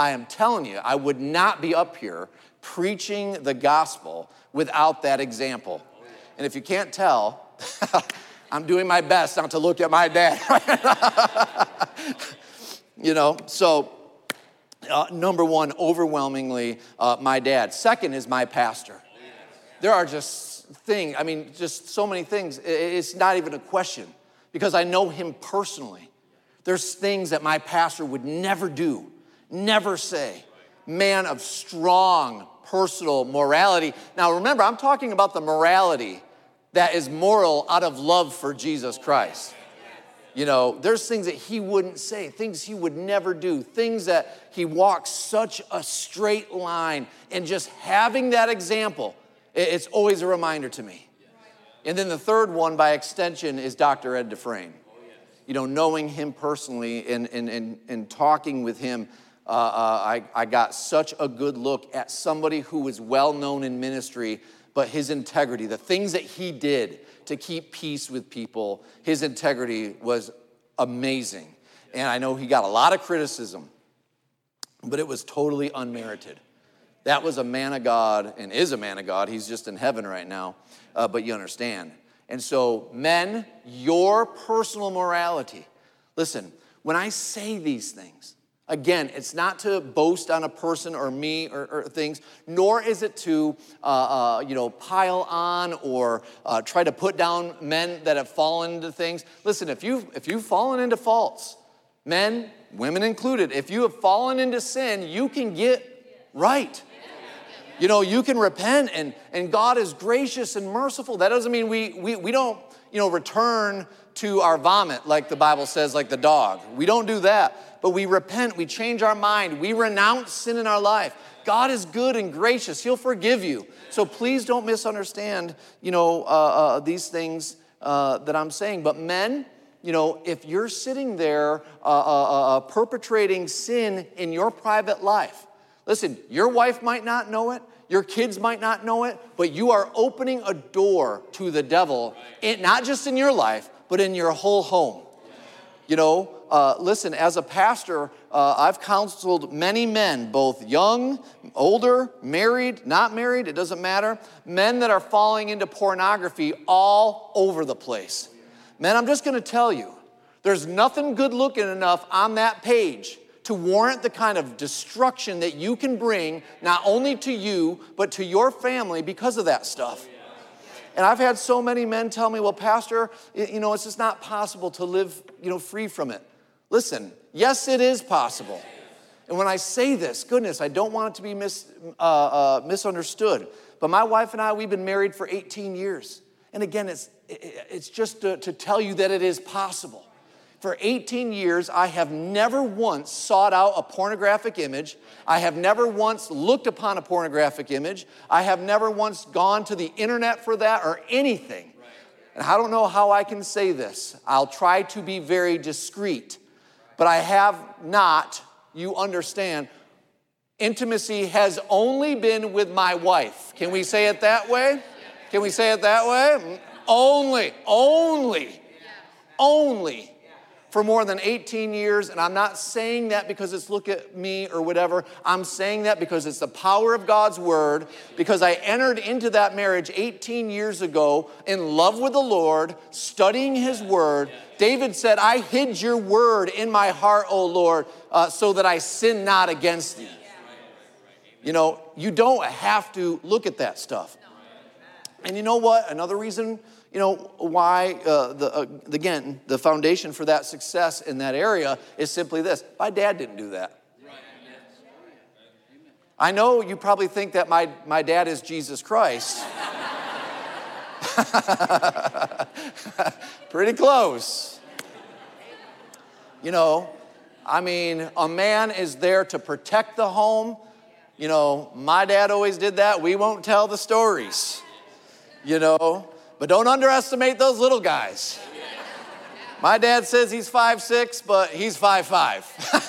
I would not be up here preaching the gospel without that example. And if you can't tell, I'm doing my best not to look at my dad. So Number one, overwhelmingly, my dad. Second is my pastor. There are just things, just so many things. It's not even a question because I know him personally. There's things that my pastor would never do, never say. Man of strong personal morality. Now remember, I'm talking about the morality that is moral out of love for Jesus Christ. You know, there's things that he wouldn't say, things he would never do, things that he walks such a straight line. And just having that example, it's always a reminder to me. And then the third one, by extension, is Dr. Ed Dufresne. You know, knowing him personally and talking with him, I got such a good look at somebody who was well known in ministry, but his integrity, the things that he did to keep peace with people, his integrity was amazing. And I know he got a lot of criticism, but it was totally unmerited. That was a man of God and is a man of God. He's just in heaven right now, but you understand. And so, men, your personal morality. Listen, when I say these things, again, it's not to boast on a person or me or things, nor is it to, pile on or try to put down men that have fallen into things. Listen, if you've fallen into faults, men, women included, if you have fallen into sin, you can get right. You know, you can repent, and God is gracious and merciful. That doesn't mean we don't, return to our vomit, like the Bible says, like the dog. We don't do that. But we repent, we change our mind, we renounce sin in our life. God is good and gracious. He'll forgive you. So please don't misunderstand, these things that I'm saying. But men, if you're sitting there perpetrating sin in your private life, listen, your wife might not know it, your kids might not know it, but you are opening a door to the devil, not just in your life, but in your whole home. Listen, as a pastor, I've counseled many men, both young, older, married, not married, it doesn't matter, men that are falling into pornography all over the place. Men, I'm just going to tell you, there's nothing good looking enough on that page to warrant the kind of destruction that you can bring not only to you, but to your family because of that stuff. And I've had so many men tell me, well, Pastor, it's just not possible to live, free from it. Listen, yes, it is possible. And when I say this, goodness, I don't want it to be misunderstood. But my wife and I, we've been married for 18 years. And again, it's just to tell you that it is possible. For 18 years, I have never once sought out a pornographic image. I have never once looked upon a pornographic image. I have never once gone to the internet for that or anything. And I don't know how I can say this. I'll try to be very discreet. But I have not, you understand, intimacy has only been with my wife. Can we say it that way? Can we say it that way? Only. For more than 18 years, and I'm not saying that because it's look at me or whatever. I'm saying that because it's the power of God's word, because I entered into that marriage 18 years ago in love with the Lord, studying his word. David said, I hid your word in my heart, O Lord, so that I sin not against thee. You don't have to look at that stuff. And you know what? Another reason why, the foundation for that success in that area is simply this. My dad didn't do that. I know you probably think that my dad is Jesus Christ. Pretty close. A man is there to protect the home. My dad always did that. We won't tell the stories, But don't underestimate those little guys. My dad says he's 5'6", but he's 5'5".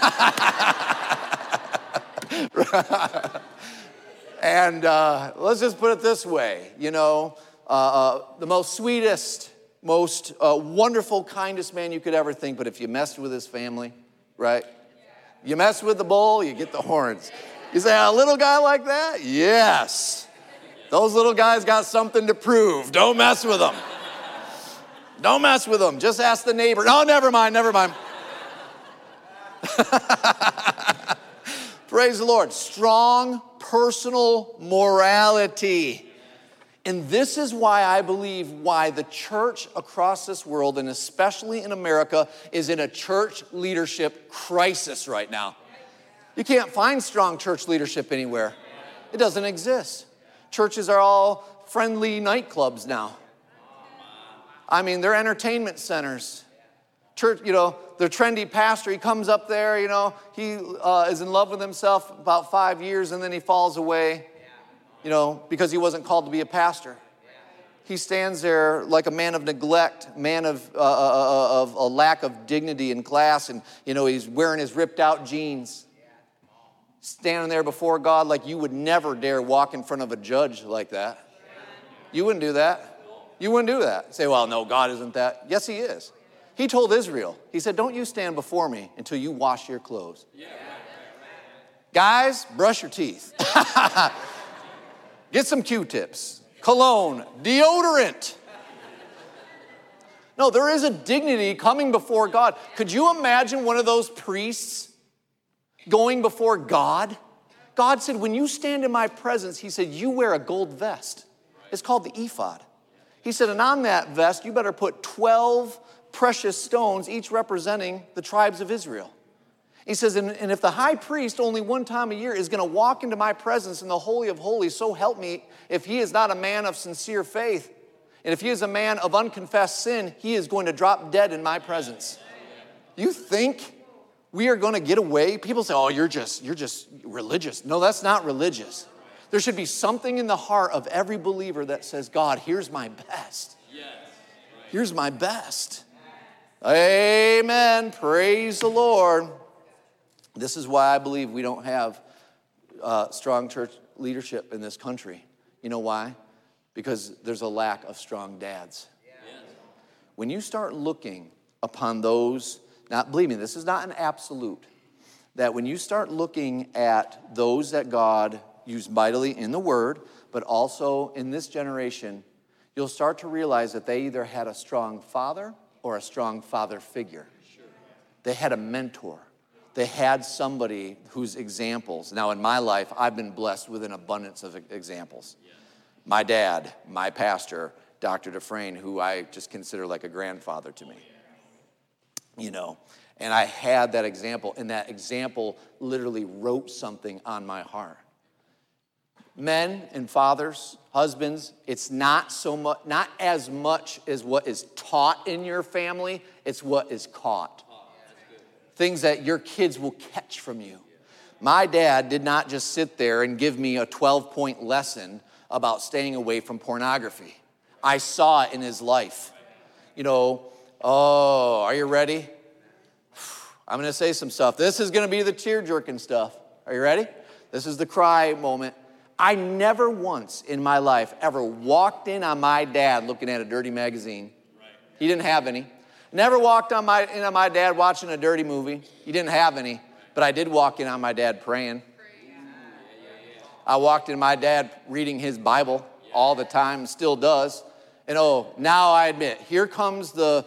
And let's just put it this way, the most sweetest, most wonderful, kindest man you could ever think, but if you messed with his family, right? You mess with the bull, you get the horns. You say, a little guy like that? Yes. Those little guys got something to prove. Don't mess with them. Don't mess with them. Just ask the neighbor. No, never mind. Praise the Lord. Strong personal morality. And this is why I believe why the church across this world, and especially in America, is in a church leadership crisis right now. You can't find strong church leadership anywhere. It doesn't exist. Churches are all friendly nightclubs now. I mean, they're entertainment centers. Church, the trendy pastor, he comes up there, he is in love with himself about 5 years, and then he falls away, because he wasn't called to be a pastor. He stands there like a man of neglect, man of a lack of dignity in class, and, he's wearing his ripped out jeans, standing there before God like you would never dare walk in front of a judge like that. You wouldn't do that. You wouldn't do that. Say, well, no, God isn't that. Yes, he is. He told Israel, he said, don't you stand before me until you wash your clothes. Yeah. Guys, brush your teeth. Get some Q-tips, cologne, deodorant. No, there is a dignity coming before God. Could you imagine one of those priests going before God? God said, when you stand in my presence, he said, you wear a gold vest. It's called the ephod. He said, and on that vest, you better put 12 precious stones, each representing the tribes of Israel. He says, and if the high priest only one time a year is going to walk into my presence in the Holy of Holies, so help me, if he is not a man of sincere faith, and if he is a man of unconfessed sin, he is going to drop dead in my presence. You think we are going to get away? People say, oh, you're just religious. No, that's not religious. There should be something in the heart of every believer that says, God, here's my best. Here's my best. Amen. Praise the Lord. This is why I believe we don't have strong church leadership in this country. You know why? Because there's a lack of strong dads. When you start looking upon those, believe me, this is not an absolute, that when you start looking at those that God used mightily in the Word, but also in this generation, you'll start to realize that they either had a strong father or a strong father figure. They had a mentor. They had somebody whose examples. Now, in my life, I've been blessed with an abundance of examples. My dad, my pastor, Dr. Dufresne, who I just consider like a grandfather to me. And I had that example, and that example literally wrote something on my heart. Men and fathers, husbands, it's not as much as what is taught in your family, it's what is caught. Things that your kids will catch from you. My dad did not just sit there and give me a 12-point lesson about staying away from pornography. I saw it in his life. Are you ready? I'm going to say some stuff. This is going to be the tear-jerking stuff. Are you ready? This is the cry moment. I never once in my life ever walked in on my dad looking at a dirty magazine. He didn't have any. Never walked in on my dad watching a dirty movie. He didn't have any. But I did walk in on my dad praying. I walked in my dad reading his Bible all the time, still does. And now I admit, here comes the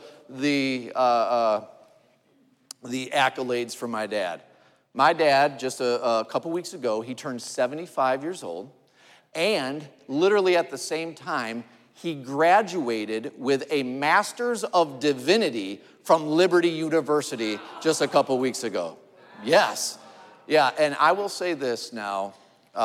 accolades from my dad. My dad, just a couple weeks ago, he turned 75 years old, and literally at the same time, he graduated with a Master's of Divinity from Liberty University just a couple weeks ago. Yes. Yeah, and I will say this now.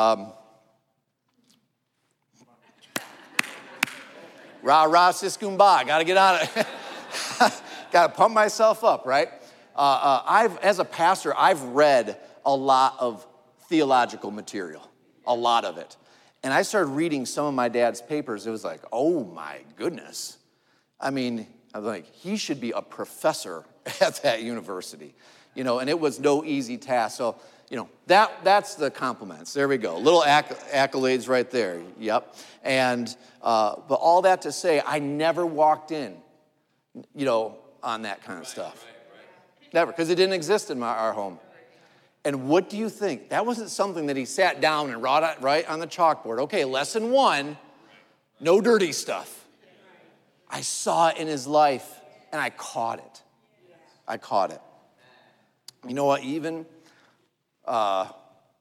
Rah, siskumba, got to get on it. Got to pump myself up, right? As a pastor, I've read a lot of theological material, a lot of it. And I started reading some of my dad's papers. It was like, oh my goodness. I mean, I was like, he should be a professor at that university, and it was no easy task. So, that's the compliments. There we go. Little accolades right there. Yep. And, but all that to say, I never walked in, on that kind of stuff. Never, because it didn't exist in our home. And what do you think? That wasn't something that he sat down and wrote right on the chalkboard. Okay, lesson 1, no dirty stuff. I saw it in his life, and I caught it. I caught it. You know what? Even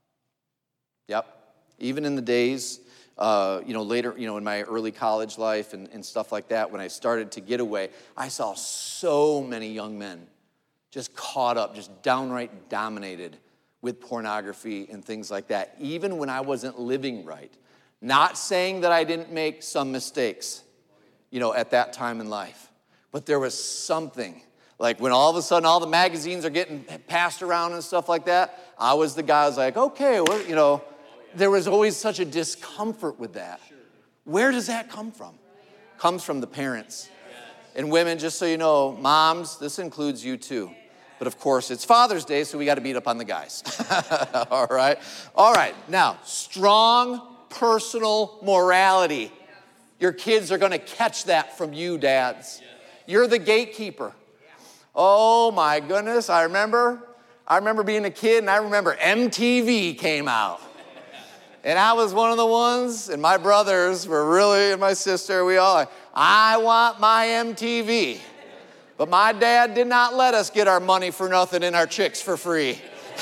Yep. Even in the days, later, in my early college life and stuff like that, when I started to get away, I saw so many young men just caught up, just downright dominated with pornography and things like that, even when I wasn't living right. Not saying that I didn't make some mistakes, at that time in life. But there was something, like when all of a sudden all the magazines are getting passed around and stuff like that, I was the guy who was like, okay, well, there was always such a discomfort with that. Where does that come from? Comes from the parents. And women, just so you know, moms, this includes you too. But of course, it's Father's Day, so we got to beat up on the guys. All right? All right, now, strong personal morality. Your kids are going to catch that from you, dads. You're the gatekeeper. Oh my goodness, I remember being a kid, and I remember MTV came out. And I was one of the ones, and my brothers were really, and my sister, I want my MTV. But my dad did not let us get our money for nothing and our chicks for free.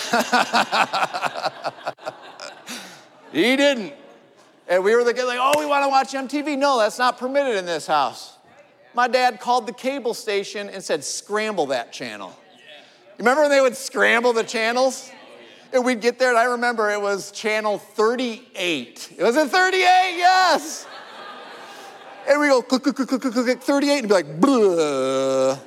He didn't. And we were we want to watch MTV. No, that's not permitted in this house. My dad called the cable station and said, scramble that channel. You remember when they would scramble the channels? And we'd get there, and I remember it was channel 38. Was it 38? Yes. And we go, click, click, click, click, click, click, 38, and be like, blah.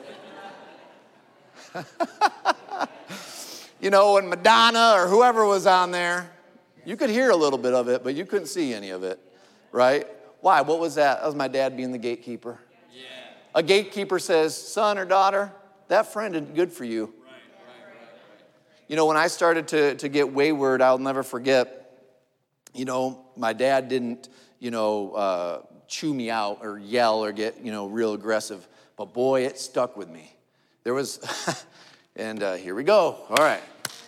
When Madonna or whoever was on there, you could hear a little bit of it, but you couldn't see any of it, right? Why? What was that? That was my dad being the gatekeeper. Yeah. A gatekeeper says, son or daughter, that friend isn't good for you. Right. When I started to get wayward, I'll never forget, my dad didn't, chew me out or yell or get, real aggressive. But boy, it stuck with me. There was, and here we go. All right.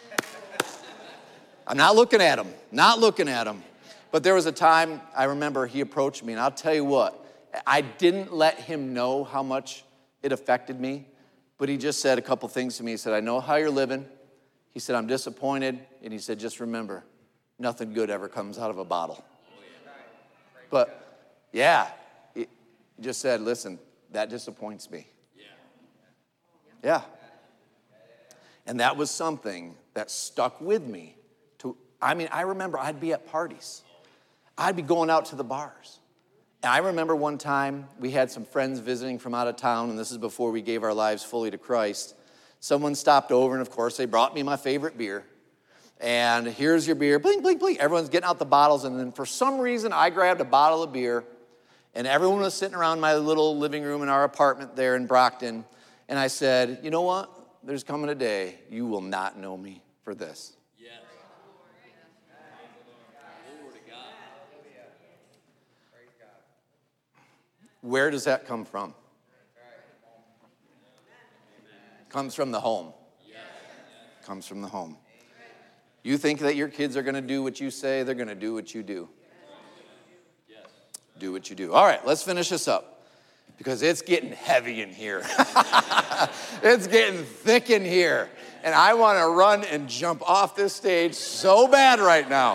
I'm not looking at him. But there was a time, I remember he approached me, and I'll tell you what, I didn't let him know how much it affected me, but he just said a couple things to me. He said, I know how you're living. He said, I'm disappointed. And he said, just remember, nothing good ever comes out of a bottle. But, yeah, he just said, listen, that disappoints me. Yeah. And that was something that stuck with me. I remember I'd be at parties. I'd be going out to the bars. And I remember one time we had some friends visiting from out of town, and this is before we gave our lives fully to Christ. Someone stopped over, and of course, they brought me my favorite beer. And here's your beer, blink, blink, blink. Everyone's getting out the bottles, and then for some reason, I grabbed a bottle of beer, and everyone was sitting around my little living room in our apartment there in Brockton, and I said, you know what? There's coming a day you will not know me for this. Where does that come from? Comes from the home. Comes from the home. You think that your kids are going to do what you say, they're going to do what you do. Do what you do. All right, let's finish this up because it's getting heavy in here. It's getting thick in here. And I want to run and jump off this stage so bad right now.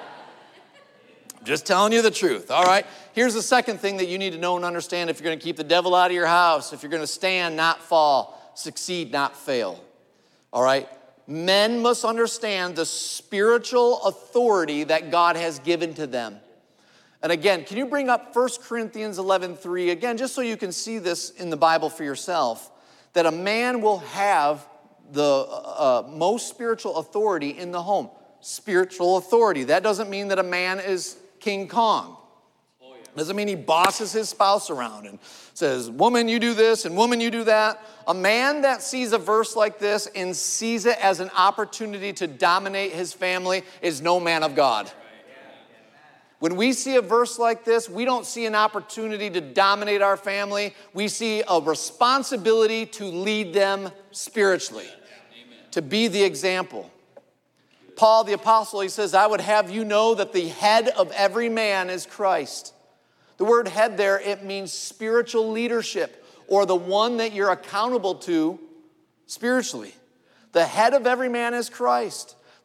Just telling you the truth, all right? Here's the second thing that you need to know and understand if you're going to keep the devil out of your house, if you're going to stand, not fall, succeed, not fail, all right? Men must understand the spiritual authority that God has given to them. And again, can you bring up 1 Corinthians 11:3 again, just so you can see this in the Bible for yourself, that a man will have the most spiritual authority in the home. Spiritual authority. That doesn't mean that a man is King Kong. Doesn't mean he bosses his spouse around and says, woman, you do this, and woman, you do that. A man that sees a verse like this and sees it as an opportunity to dominate his family is no man of God. When we see a verse like this, we don't see an opportunity to dominate our family. We see a responsibility to lead them spiritually, to be the example. Paul the apostle, he says, I would have you know that the head of every man is Christ. The word head there, it means spiritual leadership, or the one that you're accountable to spiritually. The head of every man is Christ.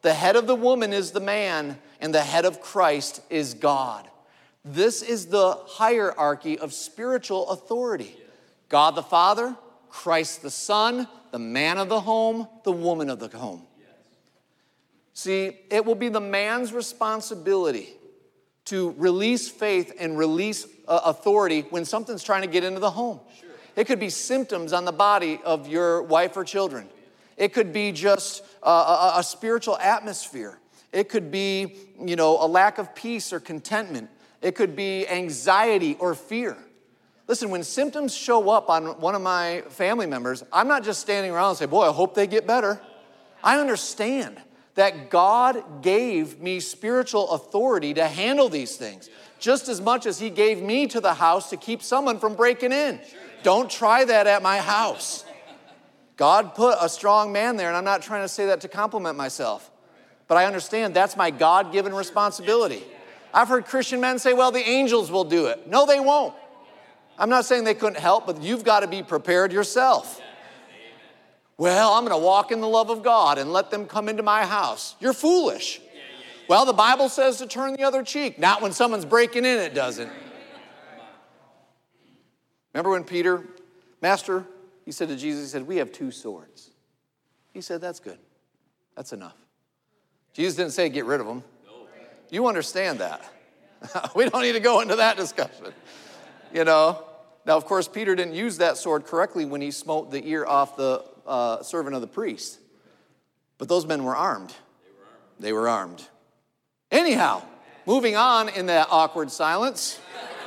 The head of the woman is the man, and the head of Christ is God. This is the hierarchy of spiritual authority. God the Father, Christ the Son, the man of the home, the woman of the home. See, it will be the man's responsibility to release faith and release authority when something's trying to get into the home. Sure. It could be symptoms on the body of your wife or children. It could be just a spiritual atmosphere. It could be, a lack of peace or contentment. It could be anxiety or fear. Listen, when symptoms show up on one of my family members, I'm not just standing around and say, boy, I hope they get better. I understand that God gave me spiritual authority to handle these things, just as much as he gave me to the house to keep someone from breaking in. Don't try that at my house. God put a strong man there, and I'm not trying to say that to compliment myself, but I understand that's my God-given responsibility. I've heard Christian men say, well, the angels will do it. No, they won't. I'm not saying they couldn't help, but you've got to be prepared yourself. Well, I'm going to walk in the love of God and let them come into my house. You're foolish. Well, the Bible says to turn the other cheek. Not when someone's breaking in, it doesn't. Remember when Peter, Master, he said to Jesus, he said, we have 2 swords. He said, that's good. That's enough. Jesus didn't say get rid of them. You understand that. We don't need to go into that discussion. Now, of course, Peter didn't use that sword correctly when he smote the ear off the servant of the priest. But those men were armed. They were armed. Anyhow, moving on in that awkward silence.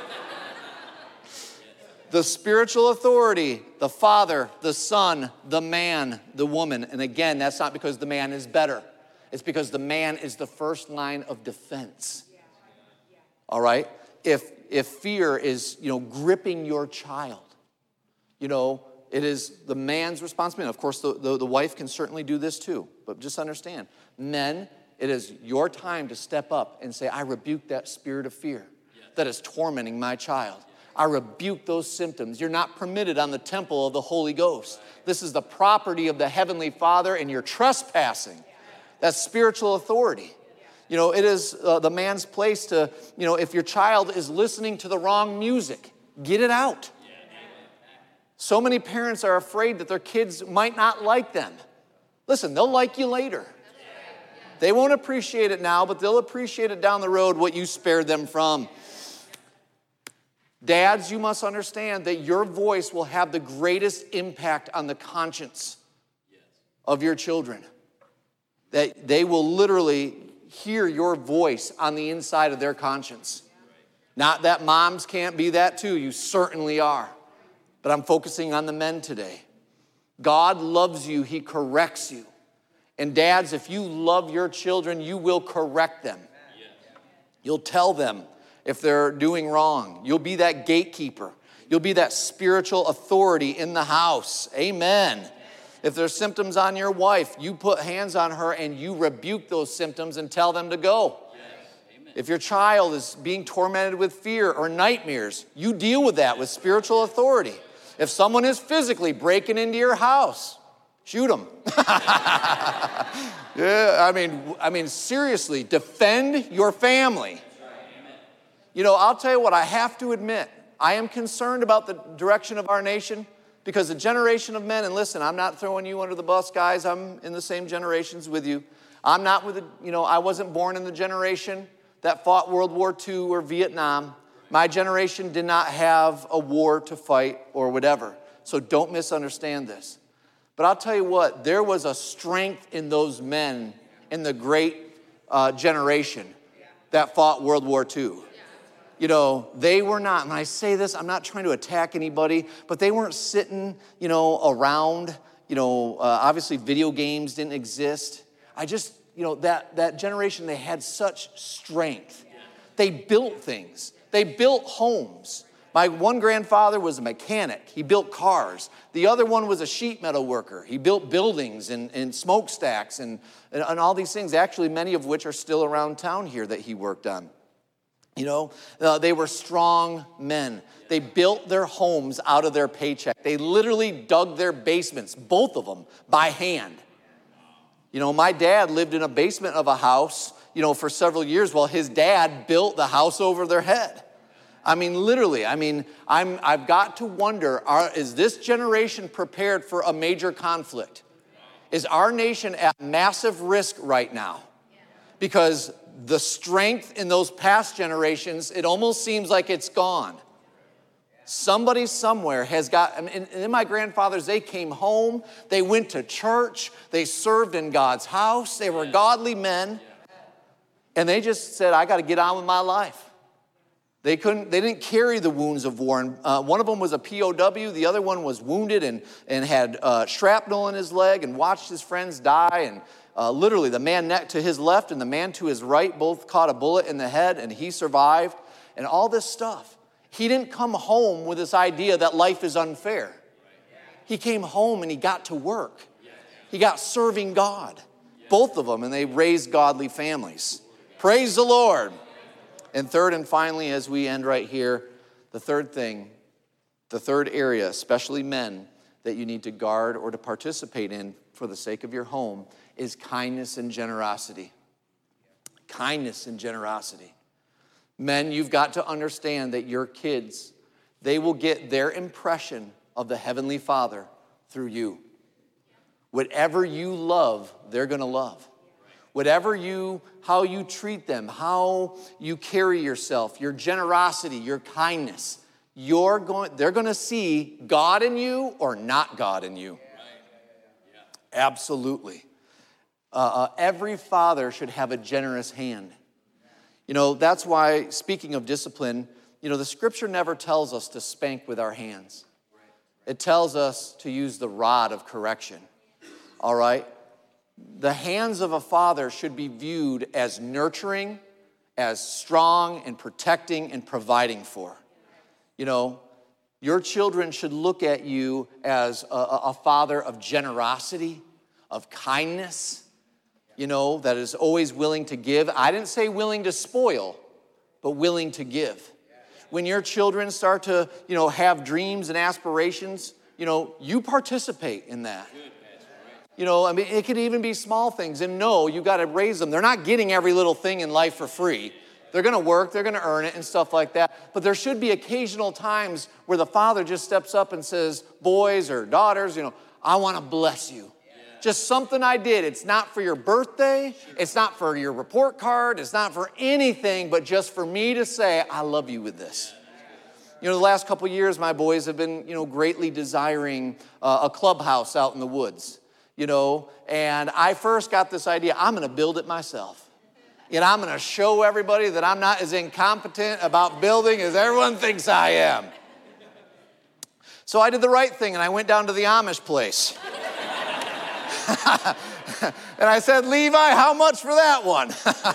The spiritual authority, the Father, the Son, the man, the woman. And again, that's not because the man is better. It's because the man is the first line of defense. All right? If fear is, gripping your child, it is the man's responsibility. Of course, the wife can certainly do this too. But just understand, men, it is your time to step up and say, I rebuke that spirit of fear that is tormenting my child. I rebuke those symptoms. You're not permitted on the temple of the Holy Ghost. This is the property of the Heavenly Father, and you're trespassing. That's spiritual authority. It is the man's place to, if your child is listening to the wrong music, get it out. So many parents are afraid that their kids might not like them. Listen, they'll like you later. They won't appreciate it now, but they'll appreciate it down the road, what you spared them from. Dads, you must understand that your voice will have the greatest impact on the conscience of your children. That they will literally hear your voice on the inside of their conscience. Not that moms can't be that too. You certainly are. But I'm focusing on the men today. God loves you. He corrects you. And dads, if you love your children, you will correct them. You'll tell them if they're doing wrong. You'll be that gatekeeper. You'll be that spiritual authority in the house. Amen. If there's symptoms on your wife, you put hands on her and you rebuke those symptoms and tell them to go. Yes. If your child is being tormented with fear or nightmares, you deal with that with spiritual authority. If someone is physically breaking into your house, shoot them. Yeah, I mean, seriously, defend your family. I'll tell you what, I have to admit, I am concerned about the direction of our nation. Because a generation of men, and listen, I'm not throwing you under the bus, guys. I'm in the same generations with you. I'm not with I wasn't born in the generation that fought World War II or Vietnam. My generation did not have a war to fight or whatever. So don't misunderstand this. But I'll tell you what, there was a strength in those men in the great generation that fought World War II. They were not, and I say this, I'm not trying to attack anybody, but they weren't sitting, around, obviously video games didn't exist. That generation, they had such strength. They built things. They built homes. My one grandfather was a mechanic. He built cars. The other one was a sheet metal worker. He built buildings and smokestacks and all these things, actually many of which are still around town here that he worked on. They were strong men. They built their homes out of their paycheck. They literally dug their basements, both of them, by hand. You know, my dad lived in a basement of a house, you know, for several years while his dad built the house over their head. I mean, literally, I've got to wonder, is this generation prepared for a major conflict? Is our nation at massive risk right now? Because the strength in those past generations, it almost seems like it's gone. Somebody somewhere has got, and my grandfathers, they came home, they went to church, they served in God's house, they were godly men, and they just said, I got to get on with my life. They didn't carry the wounds of war. And one of them was a POW, the other one was wounded and had shrapnel in his leg and watched his friends die. And literally the man to his left and the man to his right both caught a bullet in the head, and he survived, and all this stuff. He didn't come home with this idea that life is unfair. He came home and he got to work. He got serving God, both of them, and they raised godly families. Praise the Lord. And third and finally, as we end right here, the third area, especially men, that you need to guard or to participate in for the sake of your home is kindness and generosity. Kindness and generosity. Men, you've got to understand that your kids, they will get their impression of the Heavenly Father through you. Whatever you love, they're going to love. How you treat them, how you carry yourself, your generosity, your kindness, they're going to see God in you or not God in you. Absolutely. Every father should have a generous hand. You know, that's why, speaking of discipline, you know, the scripture never tells us to spank with our hands. It tells us to use the rod of correction. All right? The hands of a father should be viewed as nurturing, as strong and protecting and providing for. You know, your children should look at you as a father of generosity, of kindness, you know, that is always willing to give. I didn't say willing to spoil, but willing to give. When your children start to, you know, have dreams and aspirations, you know, you participate in that. You know, I mean, it could even be small things. And no, you got to raise them. They're not getting every little thing in life for free. They're going to work, they're going to earn it and stuff like that. But there should be occasional times where the father just steps up and says, boys or daughters, you know, I want to bless you. Just something I did. It's not for your birthday. It's not for your report card. It's not for anything, but just for me to say, I love you with this. You know, the last couple of years, my boys have been, you know, greatly desiring a clubhouse out in the woods, you know. And I first got this idea, I'm going to build it myself. And I'm going to show everybody that I'm not as incompetent about building as everyone thinks I am. So I did the right thing, and I went down to the Amish place. And I said, Levi, how much for that one?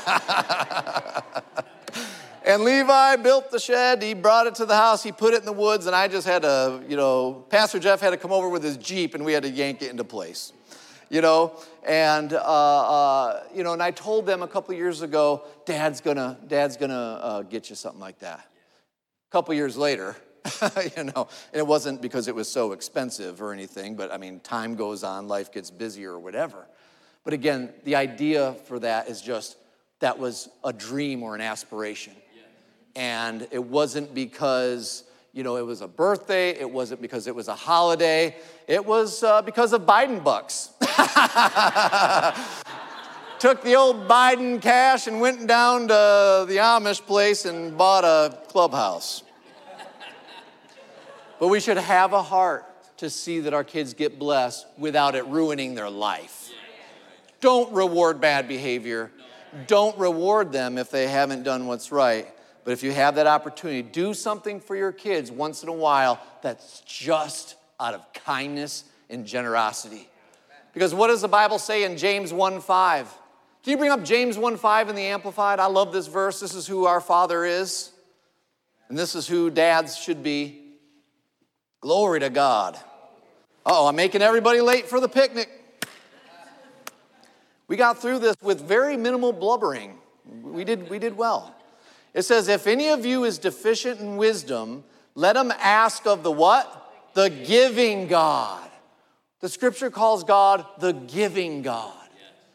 And Levi built the shed. He brought it to the house. He put it in the woods. And I just had to, you know, Pastor Jeff had to come over with his Jeep, and we had to yank it into place, you know. And, you know, and I told them a couple years ago, Dad's gonna get you something like that. A couple years later, you know, and it wasn't because it was so expensive or anything, but I mean, time goes on, life gets busier or whatever. But again, the idea for that is just, that was a dream or an aspiration. And it wasn't because, you know, it was a birthday, it wasn't because it was a holiday, it was because of Biden bucks. Took the old Biden cash and went down to the Amish place and bought a clubhouse. But we should have a heart to see that our kids get blessed without it ruining their life. Don't reward bad behavior. Don't reward them if they haven't done what's right. But if you have that opportunity, do something for your kids once in a while that's just out of kindness and generosity. Because what does the Bible say in James 1:5? Can you bring up James 1:5 in the Amplified? I love this verse. This is who our Father is. And this is who dads should be. Glory to God. Uh-oh, I'm making everybody late for the picnic. We got through this with very minimal blubbering. We did well. It says, if any of you is deficient in wisdom, let him ask of the what? The giving God. The scripture calls God the giving God.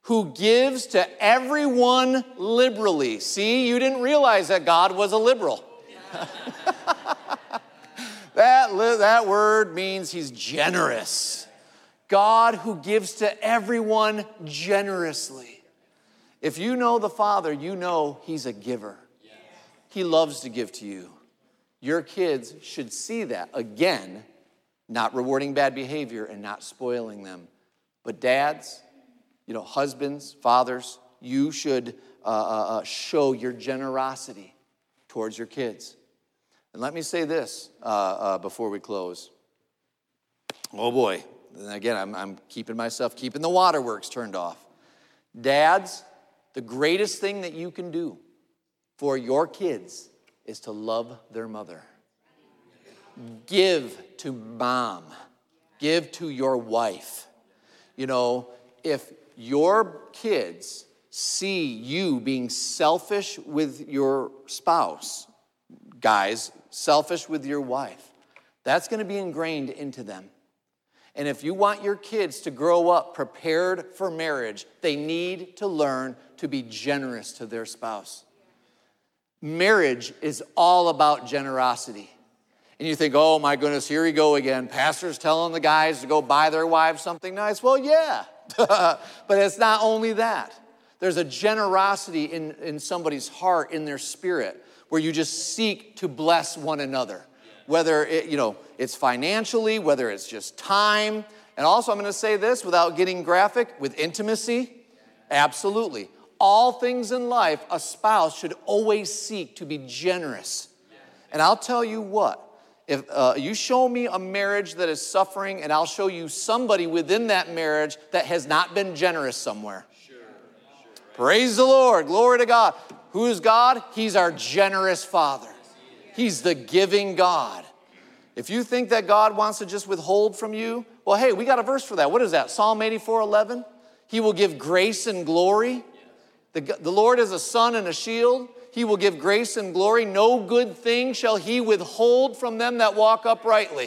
who gives to everyone liberally. See, you didn't realize that God was a liberal. That word means he's generous. God who gives to everyone generously. If you know the Father, you know he's a giver. He loves to give to you. Your kids should see that. Again, not rewarding bad behavior and not spoiling them. But dads, husbands, fathers, you should show your generosity towards your kids. And let me say this before we close. Oh boy, and again, I'm keeping the waterworks turned off. Dads, the greatest thing that you can do for your kids is to love their mother. Give to mom. Give to your wife. If your kids see you being selfish with your spouse, guys, selfish with your wife, that's going to be ingrained into them. And if you want your kids to grow up prepared for marriage, they need to learn to be generous to their spouse. Marriage is all about generosity. And you think, oh my goodness, here we go again. Pastor's telling the guys to go buy their wives something nice. Well, yeah, but it's not only that. There's a generosity in somebody's heart, in their spirit, where you just seek to bless one another. Whether it's financially, whether it's just time. And also, I'm going to say this without getting graphic, with intimacy, absolutely. All things in life, a spouse should always seek to be generous. And I'll tell you what, if you show me a marriage that is suffering, and I'll show you somebody within that marriage that has not been generous somewhere. Sure. Praise the Lord. Glory to God. Who is God? He's our generous Father. He's the giving God. If you think that God wants to just withhold from you, well, hey, we got a verse for that. What is that? Psalm 84:11. He will give grace and glory. The Lord is a sun and a shield. He will give grace and glory. No good thing shall he withhold from them that walk uprightly.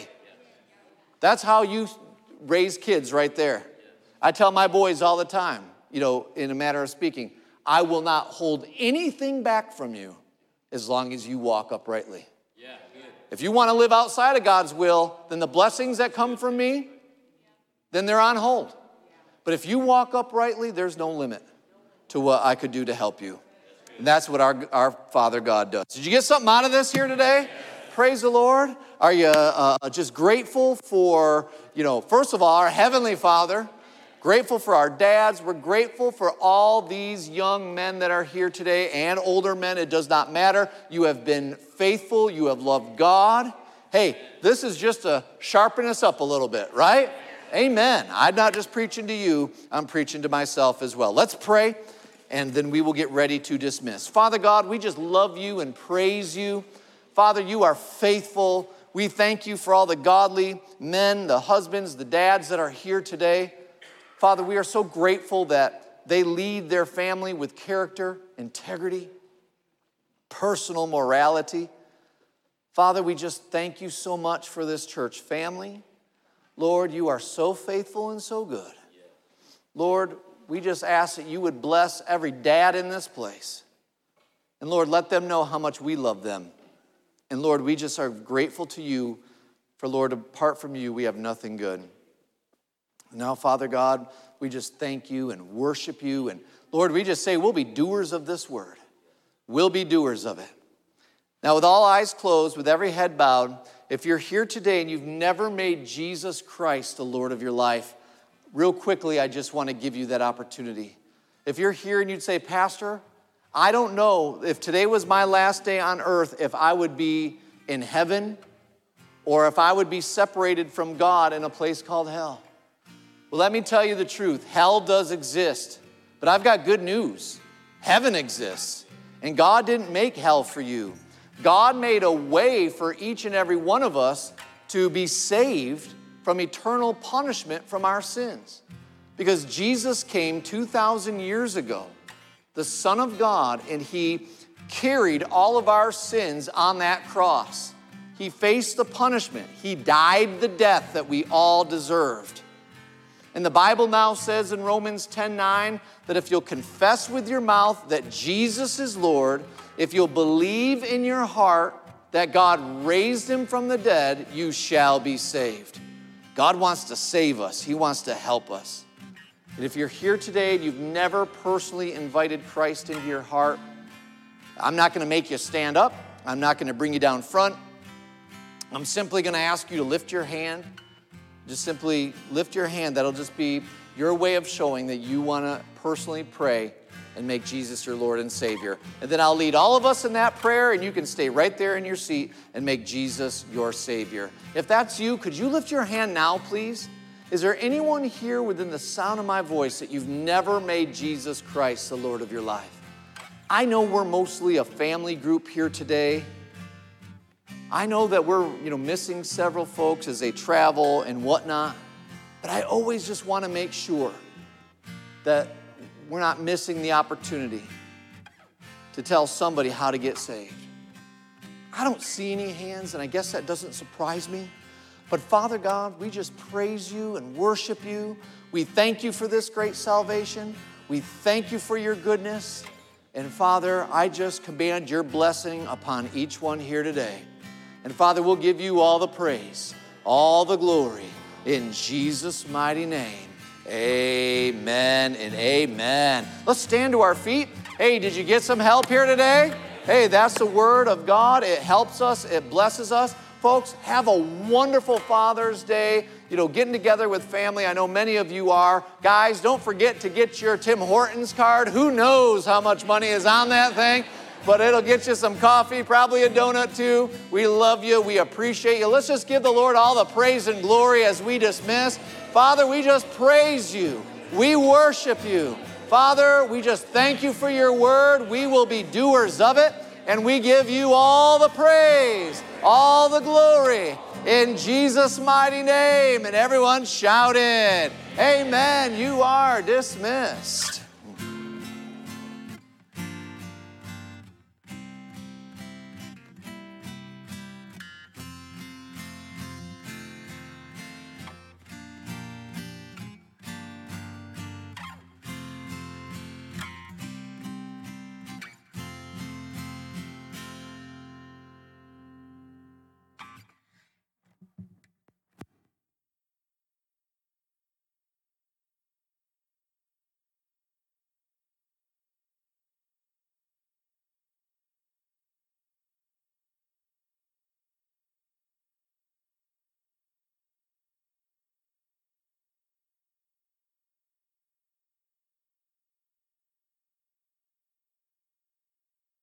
That's how you raise kids right there. I tell my boys all the time, in a matter of speaking, I will not hold anything back from you as long as you walk uprightly. Yeah, good. If you want to live outside of God's will, then the blessings that come from me, then they're on hold. But if you walk uprightly, there's no limit to what I could do to help you. And that's what our Father God does. Did you get something out of this here today? Praise the Lord. Are you just grateful for, first of all, our Heavenly Father? Grateful for our dads. We're grateful for all these young men that are here today and older men. It does not matter. You have been faithful. You have loved God. Hey, this is just to sharpen us up a little bit, right? Amen. I'm not just preaching to you. I'm preaching to myself as well. Let's pray, and then we will get ready to dismiss. Father God, we just love you and praise you. Father, you are faithful. We thank you for all the godly men, the husbands, the dads that are here today. Father, we are so grateful that they lead their family with character, integrity, personal morality. Father, we just thank you so much for this church family. Lord, you are so faithful and so good. Lord, we just ask that you would bless every dad in this place. And Lord, let them know how much we love them. And Lord, we just are grateful to you for, Lord, apart from you, we have nothing good. Now, Father God, we just thank you and worship you. And Lord, we just say we'll be doers of this word. We'll be doers of it. Now, with all eyes closed, with every head bowed, if you're here today and you've never made Jesus Christ the Lord of your life, real quickly, I just want to give you that opportunity. If you're here and you'd say, Pastor, I don't know if today was my last day on earth, if I would be in heaven or if I would be separated from God in a place called hell. Well, let me tell you the truth. Hell does exist, but I've got good news. Heaven exists, and God didn't make hell for you. God made a way for each and every one of us to be saved from eternal punishment from our sins. Because Jesus came 2,000 years ago, the Son of God, and he carried all of our sins on that cross. He faced the punishment. He died the death that we all deserved. And the Bible now says in Romans 10:9 that if you'll confess with your mouth that Jesus is Lord, if you'll believe in your heart that God raised him from the dead, you shall be saved. God wants to save us. He wants to help us. And if you're here today and you've never personally invited Christ into your heart, I'm not going to make you stand up. I'm not going to bring you down front. I'm simply going to ask you to lift your hand. Just simply lift your hand. That'll just be your way of showing that you want to personally pray and make Jesus your Lord and Savior. And then I'll lead all of us in that prayer, and you can stay right there in your seat and make Jesus your Savior. If that's you, could you lift your hand now, please? Is there anyone here within the sound of my voice that you've never made Jesus Christ the Lord of your life? I know we're mostly a family group here today. I know that we're, missing several folks as they travel and whatnot, but I always just want to make sure that we're not missing the opportunity to tell somebody how to get saved. I don't see any hands, and I guess that doesn't surprise me. But Father God, we just praise you and worship you. We thank you for this great salvation. We thank you for your goodness. And Father, I just command your blessing upon each one here today. And Father, we'll give you all the praise, all the glory, in Jesus' mighty name. Amen and amen. Let's stand to our feet. Hey, did you get some help here today? Hey, that's the word of God. It helps us. It blesses us. Folks, have a wonderful Father's Day. Getting together with family. I know many of you are. Guys, don't forget to get your Tim Hortons card. Who knows how much money is on that thing? But it'll get you some coffee, probably a donut too. We love you. We appreciate you. Let's just give the Lord all the praise and glory as we dismiss. Father, we just praise you. We worship you. Father, we just thank you for your word. We will be doers of it. And we give you all the praise, all the glory, in Jesus' mighty name. And everyone shouted, amen. You are dismissed.